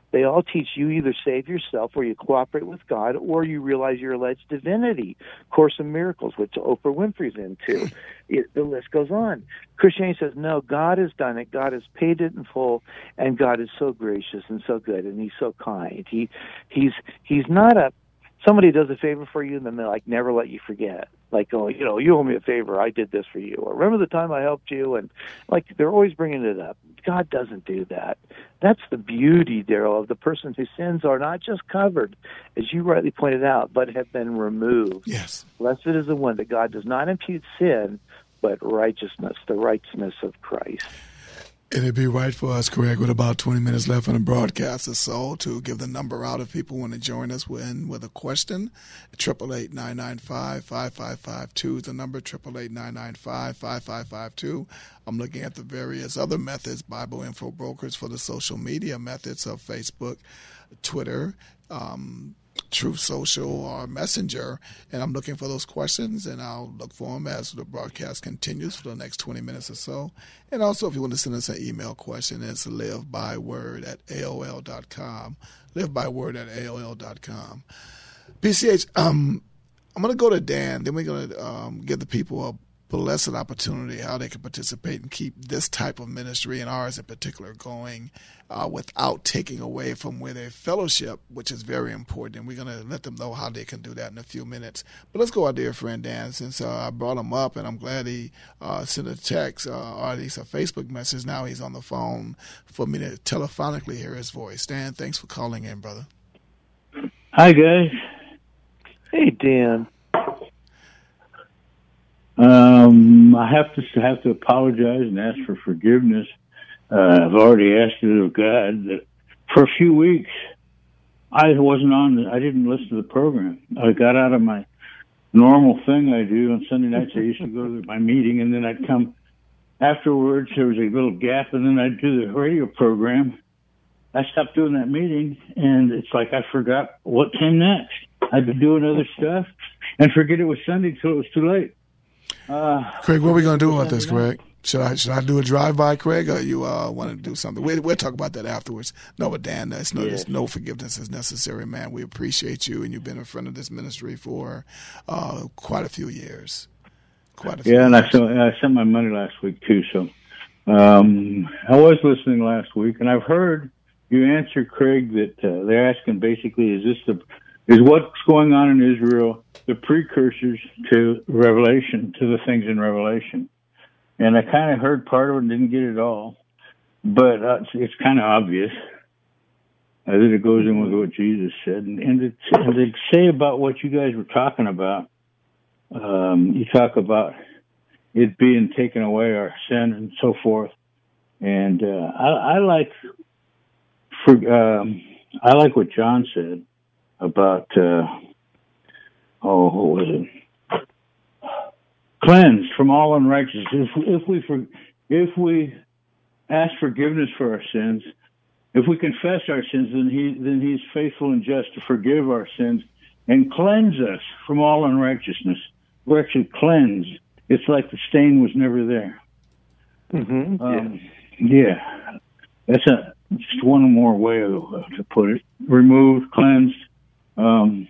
They all teach you either save yourself or you cooperate with God or you realize your alleged divinity. Course in Miracles, which Oprah Winfrey's into. It, the list goes on. Christianity says, no, God has done it. God has paid it in full, and God is so gracious and so good, and he's so kind. He, he's, he's not a, somebody does a favor for you, and then they like never let you forget. Like, oh, you know, you owe me a favor. I did this for you. Or remember the time I helped you? And like, they're always bringing it up. God doesn't do that. That's the beauty, Daryl, of the person whose sins are not just covered, as you rightly pointed out, but have been removed. Yes. Blessed is the one that God does not impute sin, but righteousness, the righteousness of Christ. And it'd be right for us, Craig, with about twenty minutes left on the broadcast or so, to give the number out if people want to join us with, with a question. eight eight eight, nine nine five, five five five two is the number, eight eight eight, nine nine five, five five five two. I'm looking at the various other methods, Bible Info Brokers, for the social media methods of Facebook, Twitter, um, Truth Social, or Messenger, and I'm looking for those questions, and I'll look for them as the broadcast continues for the next twenty minutes or so. And also, if you want to send us an email question, it's livebyword at A O L dot com, livebyword at A O L dot com. P C H, um, I'm going to go to Dan, then we're going to um, give the people a blessed opportunity how they can participate and keep this type of ministry and ours in particular going uh, without taking away from where they fellowship, which is very important. And we're going to let them know how they can do that in a few minutes. But let's go our dear friend Dan, since uh, I brought him up, and I'm glad he uh, sent a text uh, or at least a Facebook message. Now he's on the phone for me to telephonically hear his voice. Dan, thanks for calling in, brother. Hi, guys. Hey, Dan. Um, I have to have to apologize and ask for forgiveness. Uh, I've already asked it of God that for a few weeks I wasn't on. I didn't listen to the program. I got out of my normal thing I do on Sunday nights. I used to go to my meeting, and then I'd come afterwards. There was a little gap, and then I'd do the radio program. I stopped doing that meeting, and it's like I forgot what came next. I'd be doing other stuff and forget it was Sunday till it was too late. Uh, Craig, what are we going to do about this, Craig? Should I should I do a drive-by, Craig, or you uh, want to do something? We, we'll talk about that afterwards. No, but Dan, there's no, there's no forgiveness is necessary, man. We appreciate you, and you've been a friend of this ministry for uh, quite a few years. Quite a few yeah, and years. I, sent, I sent my money last week, too. So um, I was listening last week, and I've heard you answer, Craig, that uh, they're asking basically, is this the is what's going on in Israel the precursors to Revelation, to the things in Revelation? And I kind of heard part of it and didn't get it all, but uh, it's, it's kind of obvious uh, that it goes in with what Jesus said. And, and, to, and to say about what you guys were talking about, um, you talk about it being taken away, our sin and so forth. And uh, I, I like for um, I like what John said about uh, oh, what was it? Cleansed from all unrighteousness. If, if we for, if we ask forgiveness for our sins, if we confess our sins, then he then he's faithful and just to forgive our sins and cleanse us from all unrighteousness. We're actually cleansed. It's like the stain was never there. Mm-hmm. Um, yeah. yeah, that's a just one more way of, to put it. Removed, cleansed. Um,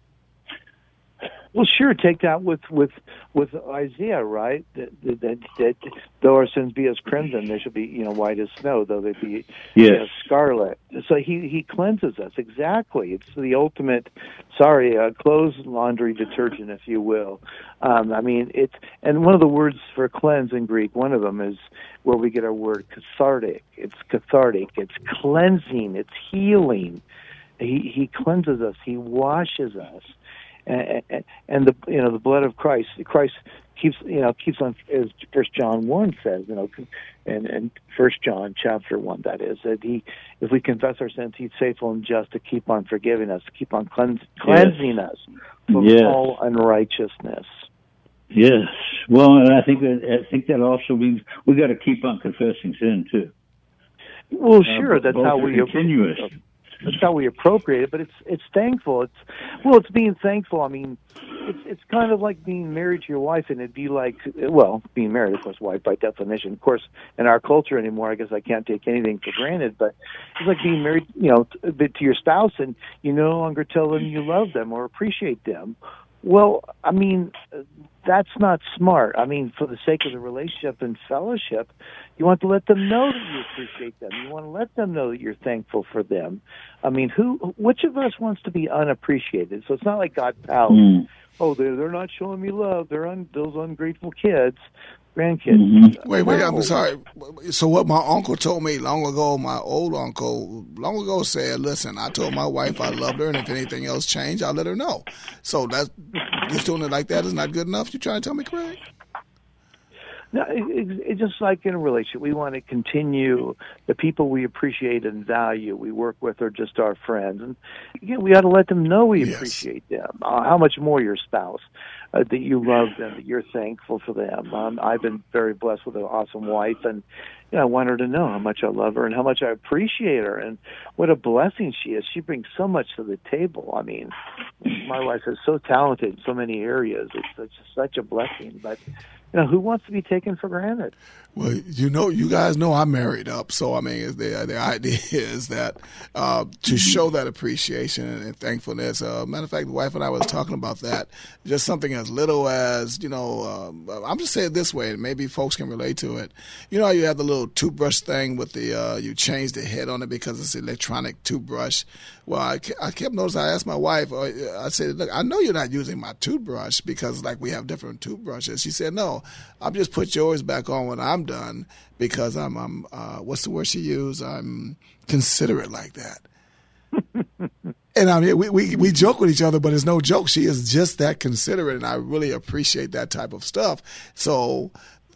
Well, sure. Take that with with with Isaiah, right? That, that, that, that though our sins be as crimson, they should be, you know, white as snow. Though they be yes. you know, scarlet. So he he cleanses us exactly. It's the ultimate, sorry, uh, clothes laundry detergent, if you will. Um, I mean, it's and one of the words for cleanse in Greek, one of them is where we get our word cathartic. It's cathartic. It's cleansing. It's healing. He he cleanses us. He washes us. And, and the you know the blood of Christ, Christ keeps you know keeps on, as First John one says, you know, and and First John chapter one, that is, that he, if we confess our sins, he's faithful and just to keep on forgiving us, to keep on cleanse, cleansing yes. us from yes. all unrighteousness. Yes, well, and I think that I think that also means we got to keep on confessing sin too. Well, uh, sure, that's how we continuous. that's how we appropriate it. But it's it's thankful. It's well, it's being thankful. I mean, it's it's kind of like being married to your wife, and it'd be like, well, being married, of course, wife by definition. Of course, in our culture anymore, I guess I can't take anything for granted. But it's like being married, you know, to, to your spouse, and you no longer tell them you love them or appreciate them. Well, I mean, that's not smart. I mean, for the sake of the relationship and fellowship, you want to let them know that you appreciate them. You want to let them know that you're thankful for them. I mean, who, which of us wants to be unappreciated? So it's not like God pouts. Mm. Oh, they're, they're not showing me love. They're un, those ungrateful kids. Grandkids. Mm-hmm. Wait, wait, I'm sorry. So what my uncle told me long ago, my old uncle, long ago said, listen, I told my wife I loved her, and if anything else changed, I'll let her know. So that's, just doing it like that is not good enough? You trying to tell me, Craig? No, it, it, it's just like in a relationship. We want to continue the people we appreciate and value, we work with, are just our friends. And again, we ought to let them know we yes. appreciate them. Uh, how much more your spouse, uh, that you love them, that you're thankful for them. Um, I've been very blessed with an awesome wife, and you know, I want her to know how much I love her and how much I appreciate her and what a blessing she is. She brings so much to the table. I mean, my wife is so talented in so many areas. It's, it's such a blessing. But you know, who wants to be taken for granted? Well, you know, you guys know I'm married up, so I mean, the the idea is that uh, to show that appreciation and thankfulness. Uh, matter of fact, the wife and I was talking about that. Just something as little as, you know, uh, I'm just saying it this way, and maybe folks can relate to it. You know how you have the little toothbrush thing with the uh, you change the head on it because it's an electronic toothbrush. Well, I, I kept noticing. I asked my wife. Uh, I said, "Look, I know you're not using my toothbrush because like we have different toothbrushes." She said, "No, I'm just put yours back on when I'm done because I'm, I'm uh, what's the word she used? I'm considerate like that." And I mean, we, we, we joke with each other, but it's no joke. She is just that considerate, and I really appreciate that type of stuff. So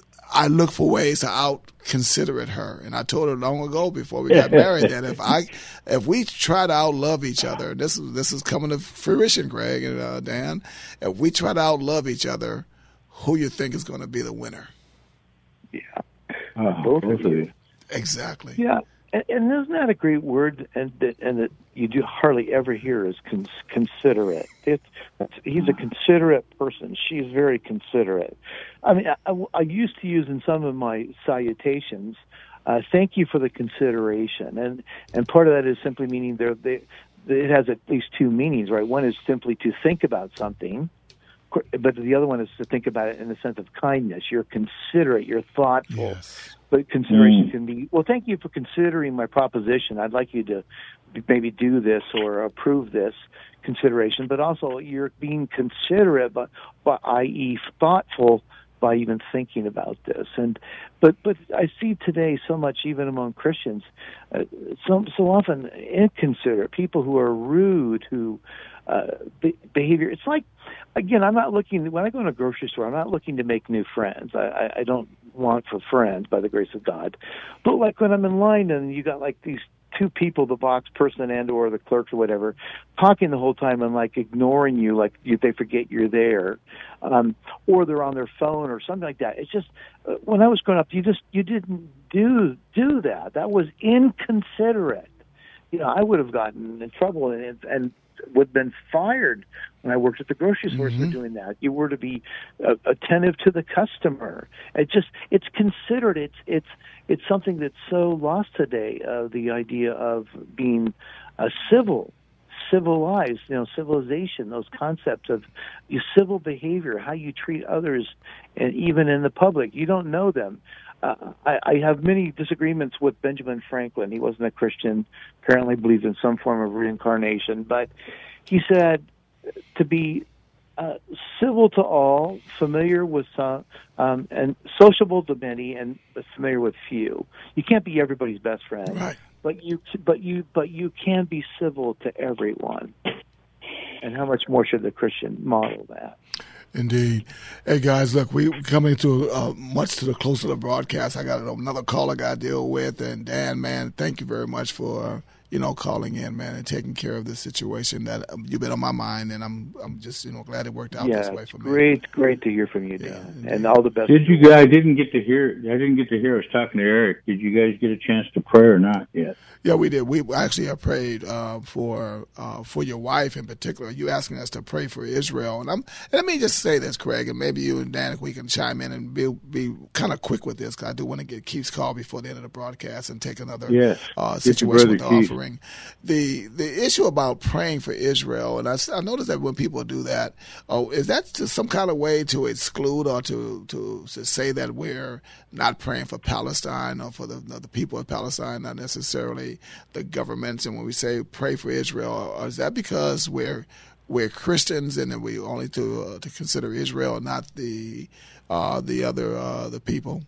I look for ways to out considerate her. And I told her long ago before we got married that if I, if we try to outlove each other, this is, this is coming to fruition, Greg and uh, Dan, if we try to outlove each other, who you think is going to be the winner? Yeah. Uh, both of you. Exactly. Yeah. And, and isn't that a great word? And that, and that you do hardly ever hear is cons- considerate. It, he's a considerate person. She's very considerate. I mean, I, I used to use in some of my salutations, uh, "Thank you for the consideration," and and part of that is simply meaning there. They, it has at least two meanings, right? One is simply to think about something, but the other one is to think about it in the sense of kindness. You're considerate. You're thoughtful. Yes. But consideration mm. can be, well, thank you for considering my proposition. I'd like you to maybe do this or approve this consideration. But also you're being considerate, but, but that is thoughtful by even thinking about this. And but but I see today so much, even among Christians, uh, so so often inconsiderate people who are rude, who uh, be, behavior. It's like, again, I'm not looking when I go in a grocery store. I'm not looking to make new friends. I, I, I don't want for friends by the grace of God. But like when I'm in line and you got like these two people, the box person and or the clerk or whatever, talking the whole time and like ignoring you, like you, they forget you're there, um, or they're on their phone or something like that. It's just uh, when I was growing up, you just you didn't do do that. That was inconsiderate. You know, I would have gotten in trouble and and would have been fired when I worked at the grocery stores mm-hmm. for doing that. You were to be uh, attentive to the customer. It just it's considerate. It's it's it's something that's so lost today. Uh, the idea of being uh, civil, civilized, you know, civilization. Those concepts of your civil behavior, how you treat others, and even in the public, you don't know them. Uh, I, I have many disagreements with Benjamin Franklin. He wasn't a Christian, apparently believed in some form of reincarnation, but he said to be uh, civil to all, familiar with some, um, and sociable to many, and familiar with few. You can't be everybody's best friend, right. but you, but you, but you can be civil to everyone. And how much more should the Christian model that? Indeed. Hey, guys, look, we're coming to uh, much to the close of the broadcast. I got another call I got to deal with. And, Dan, man, thank you very much for you know, calling in, man, and taking care of this situation that um, you've been on my mind, and I'm I'm just, you know, glad it worked out yeah, this way for me. Great, great to hear from you, Dan, yeah, and all the best. Did you guys? I didn't get to hear. I didn't get to hear. I was talking to Eric. Did you guys get a chance to pray or not yet? Yeah, we did. We actually have prayed uh, for uh, for your wife in particular. You asking us to pray for Israel, and I'm. And let me just say this, Craig, and maybe you and Dan, we can chime in and be be kind of quick with this, because I do want to get Keith's call before the end of the broadcast and take another yes. uh, situation with the Keith. offering. The the issue about praying for Israel, and I, I notice that when people do that, oh, is that to some kind of way to exclude or to, to to say that we're not praying for Palestine or for the the people of Palestine, not necessarily the governments? And when we say pray for Israel, or is that because we're we're Christians and then we only to uh, to consider Israel, not the uh, the other uh, the people?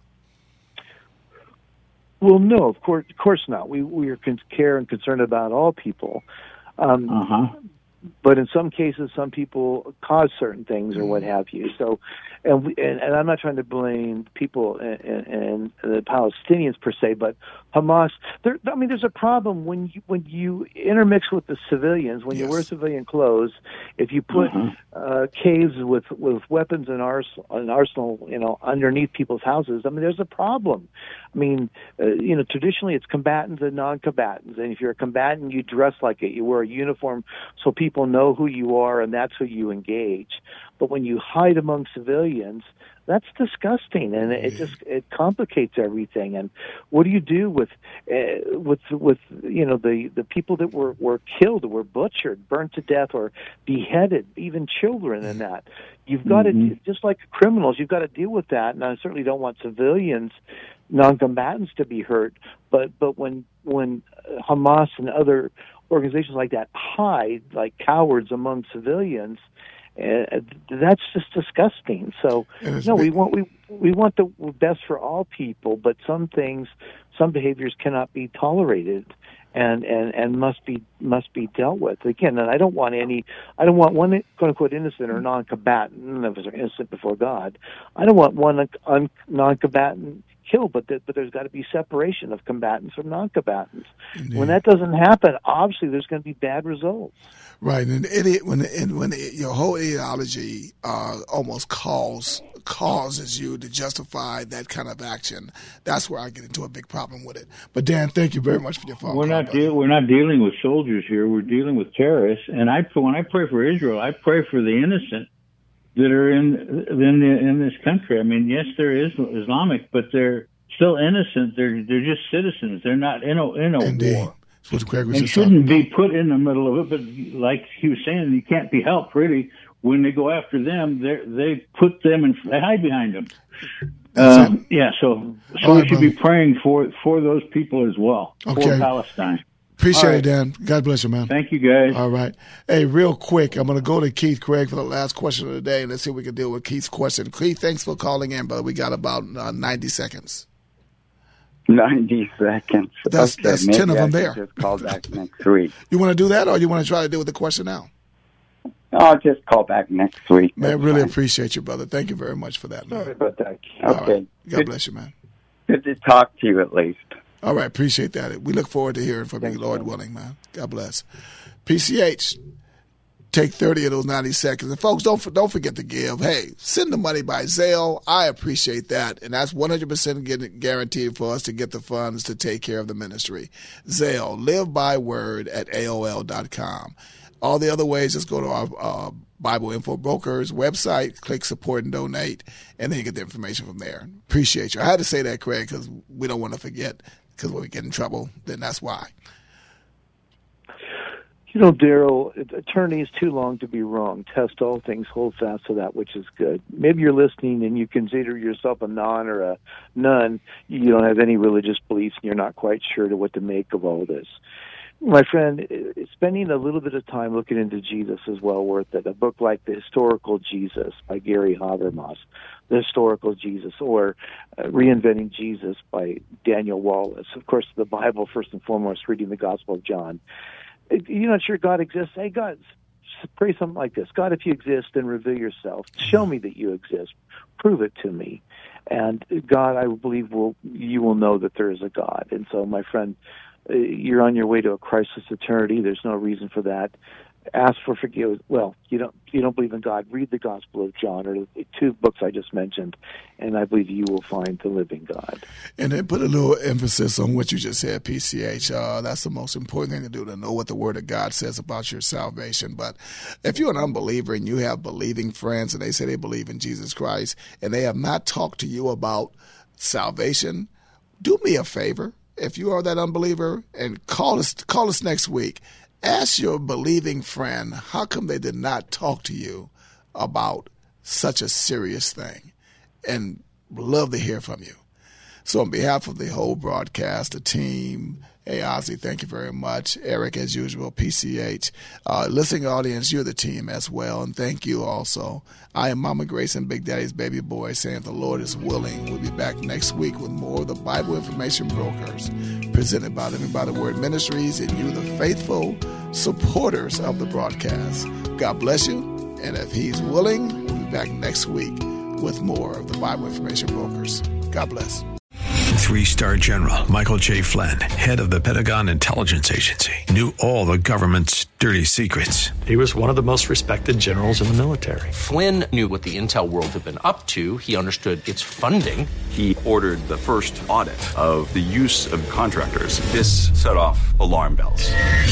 Well, no, of course, of course not. We we are con- care and concerned about all people, um, uh-huh. but in some cases, some people cause certain things or what have you. So, and we, and, and I'm not trying to blame people and, and, and the Palestinians per se, but Hamas. There, I mean, there's a problem when you when you intermix with the civilians. When yes. you wear civilian clothes, if you put uh-huh. uh, caves with, with weapons and arsenal, an arsenal, you know, underneath people's houses. I mean, there's a problem. I mean, uh, you know, traditionally it's combatants and non-combatants, and if you're a combatant, you dress like it. You wear a uniform so people know who you are, and that's who you engage. But when you hide among civilians, that's disgusting, and it just it complicates everything. And what do you do with uh, with with you know the the people that were were killed, were butchered, burnt to death, or beheaded, even children? In that, you've got mm-hmm. to, just like criminals, you've got to deal with that. And I certainly don't want civilians, non-combatants, to be hurt. But but when when Hamas and other organizations like that hide like cowards among civilians, Uh, that's just disgusting. So no, we want we we want the best for all people, but some things, some behaviors cannot be tolerated, and, and, and must be must be dealt with. Again, and I don't want any. I don't want one quote unquote innocent or non-combatant. None of us are innocent before God. I don't want one un, non-combatant killed, but th- but there's got to be separation of combatants from non-combatants. Indeed. When that doesn't happen, obviously there's going to be bad results. Right, and it, when and when it, your whole ideology uh, almost calls causes you to justify that kind of action, that's where I get into a big problem with it. But Dan, thank you very much for your phone we're call. Not de- we're not dealing with soldiers here. We're dealing with terrorists. And I when I pray for Israel, I pray for the innocent that are in in the, in this country. I mean, yes, they're Islamic, but they're still innocent. They're they're just citizens. They're not in a in a Indeed. war. What Craig was and just shouldn't be put in the middle of it. But like he was saying, you can't be helped really. When they go after them, they they put them and they hide behind them. Um, yeah, so so All we right, should brother. be praying for for those people as well, Okay. for Palestine. Appreciate All it, right. Dan. God bless you, man. Thank you, guys. All right. Hey, real quick, I'm going to go to Keith Craig for the last question of the day, and let's see if we can deal with Keith's question. Keith, thanks for calling in, brother. We got about uh, ninety seconds. ninety seconds. That's, okay, that's maybe ten of I them should there. Just call back next week. You want to do that, or you want to try to deal with the question now? I'll just call back next week. Man, really appreciate you, brother. Thank you very much for that, man. Sorry about that. All Okay. right. God Good- bless you, man. Good to talk to you at least. All right, appreciate that. We look forward to hearing from Thank you, you. Lord willing, man. God bless. P C H, take thirty of those ninety seconds. And folks, don't don't forget to give. Hey, send the money by Zelle. I appreciate that. And that's one hundred percent guaranteed for us to get the funds to take care of the ministry. Zelle, live by word at A O L dot com. All the other ways, just go to our uh, Bible Info Brokers website, click support and donate, and then you get the information from there. Appreciate you. I had to say that, Craig, because we don't want to forget, because when we get in trouble, then that's why. You know, Daryl, attorney is too long to be wrong. Test all things, hold fast to that which is good. Maybe you're listening and you consider yourself a non or a nun. You don't have any religious beliefs and you're not quite sure to what to make of all this. My friend, spending a little bit of time looking into Jesus is well worth it. A book like The Historical Jesus by Gary Habermas, The Historical Jesus, or uh, Reinventing Jesus by Daniel Wallace. Of course, the Bible, first and foremost, reading the Gospel of John. If you're not sure God exists, hey, God, pray something like this. God, if you exist, then reveal yourself. Show me that you exist. Prove it to me. And God, I believe will you will know that there is a God. And so, my friend, uh, you're on your way to a Christless eternity. There's no reason for that. Ask for forgiveness. Well, you don't you don't believe in God. Read the Gospel of John, or the two books I just mentioned, and I believe you will find the living God. And then put a little emphasis on what you just said, P C H. Uh, that's the most important thing to do, to know what the Word of God says about your salvation. But if you're an unbeliever and you have believing friends and they say they believe in Jesus Christ and they have not talked to you about salvation, do me a favor. If you are that unbeliever, and call us call us next week. Ask your believing friend, how come they did not talk to you about such a serious thing? And love to hear from you. So on behalf of the whole broadcast, the team, hey, Ozzy, thank you very much. Eric, as usual, P C H. Uh, listening audience, you're the team as well, and thank you also. I am Mama Grace and Big Daddy's baby boy, saying the Lord is willing. We'll be back next week with more of the Bible Information Brokers, presented by Living by the Word Ministries, and you, the faithful supporters of the broadcast. God bless you, and if He's willing, we'll be back next week with more of the Bible Information Brokers. God bless. Three-star General Michael J. Flynn, head of the Pentagon Intelligence Agency, knew all the government's dirty secrets. He was one of the most respected generals in the military. Flynn knew what the intel world had been up to. He understood its funding. He ordered the first audit of the use of contractors. This set off alarm bells.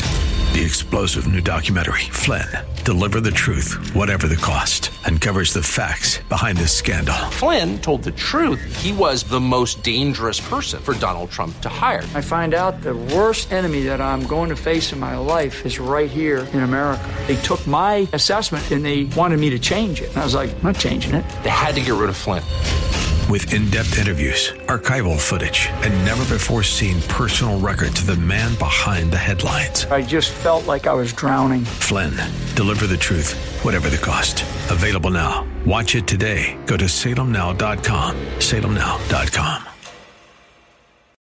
The explosive new documentary, Flynn, Deliver the Truth, Whatever the Cost, uncovers the facts behind this scandal. Flynn told the truth. He was the most dangerous person for Donald Trump to hire. I find out the worst enemy that I'm going to face in my life is right here in America. They took my assessment and they wanted me to change it. And I was like, I'm not changing it. They had to get rid of Flynn. With in-depth interviews, archival footage, and never-before-seen personal records of the man behind the headlines. I just felt like I was drowning. Flynn, Deliver the Truth, Whatever the Cost. Available now. Watch it today. Go to salem now dot com. salem now dot com.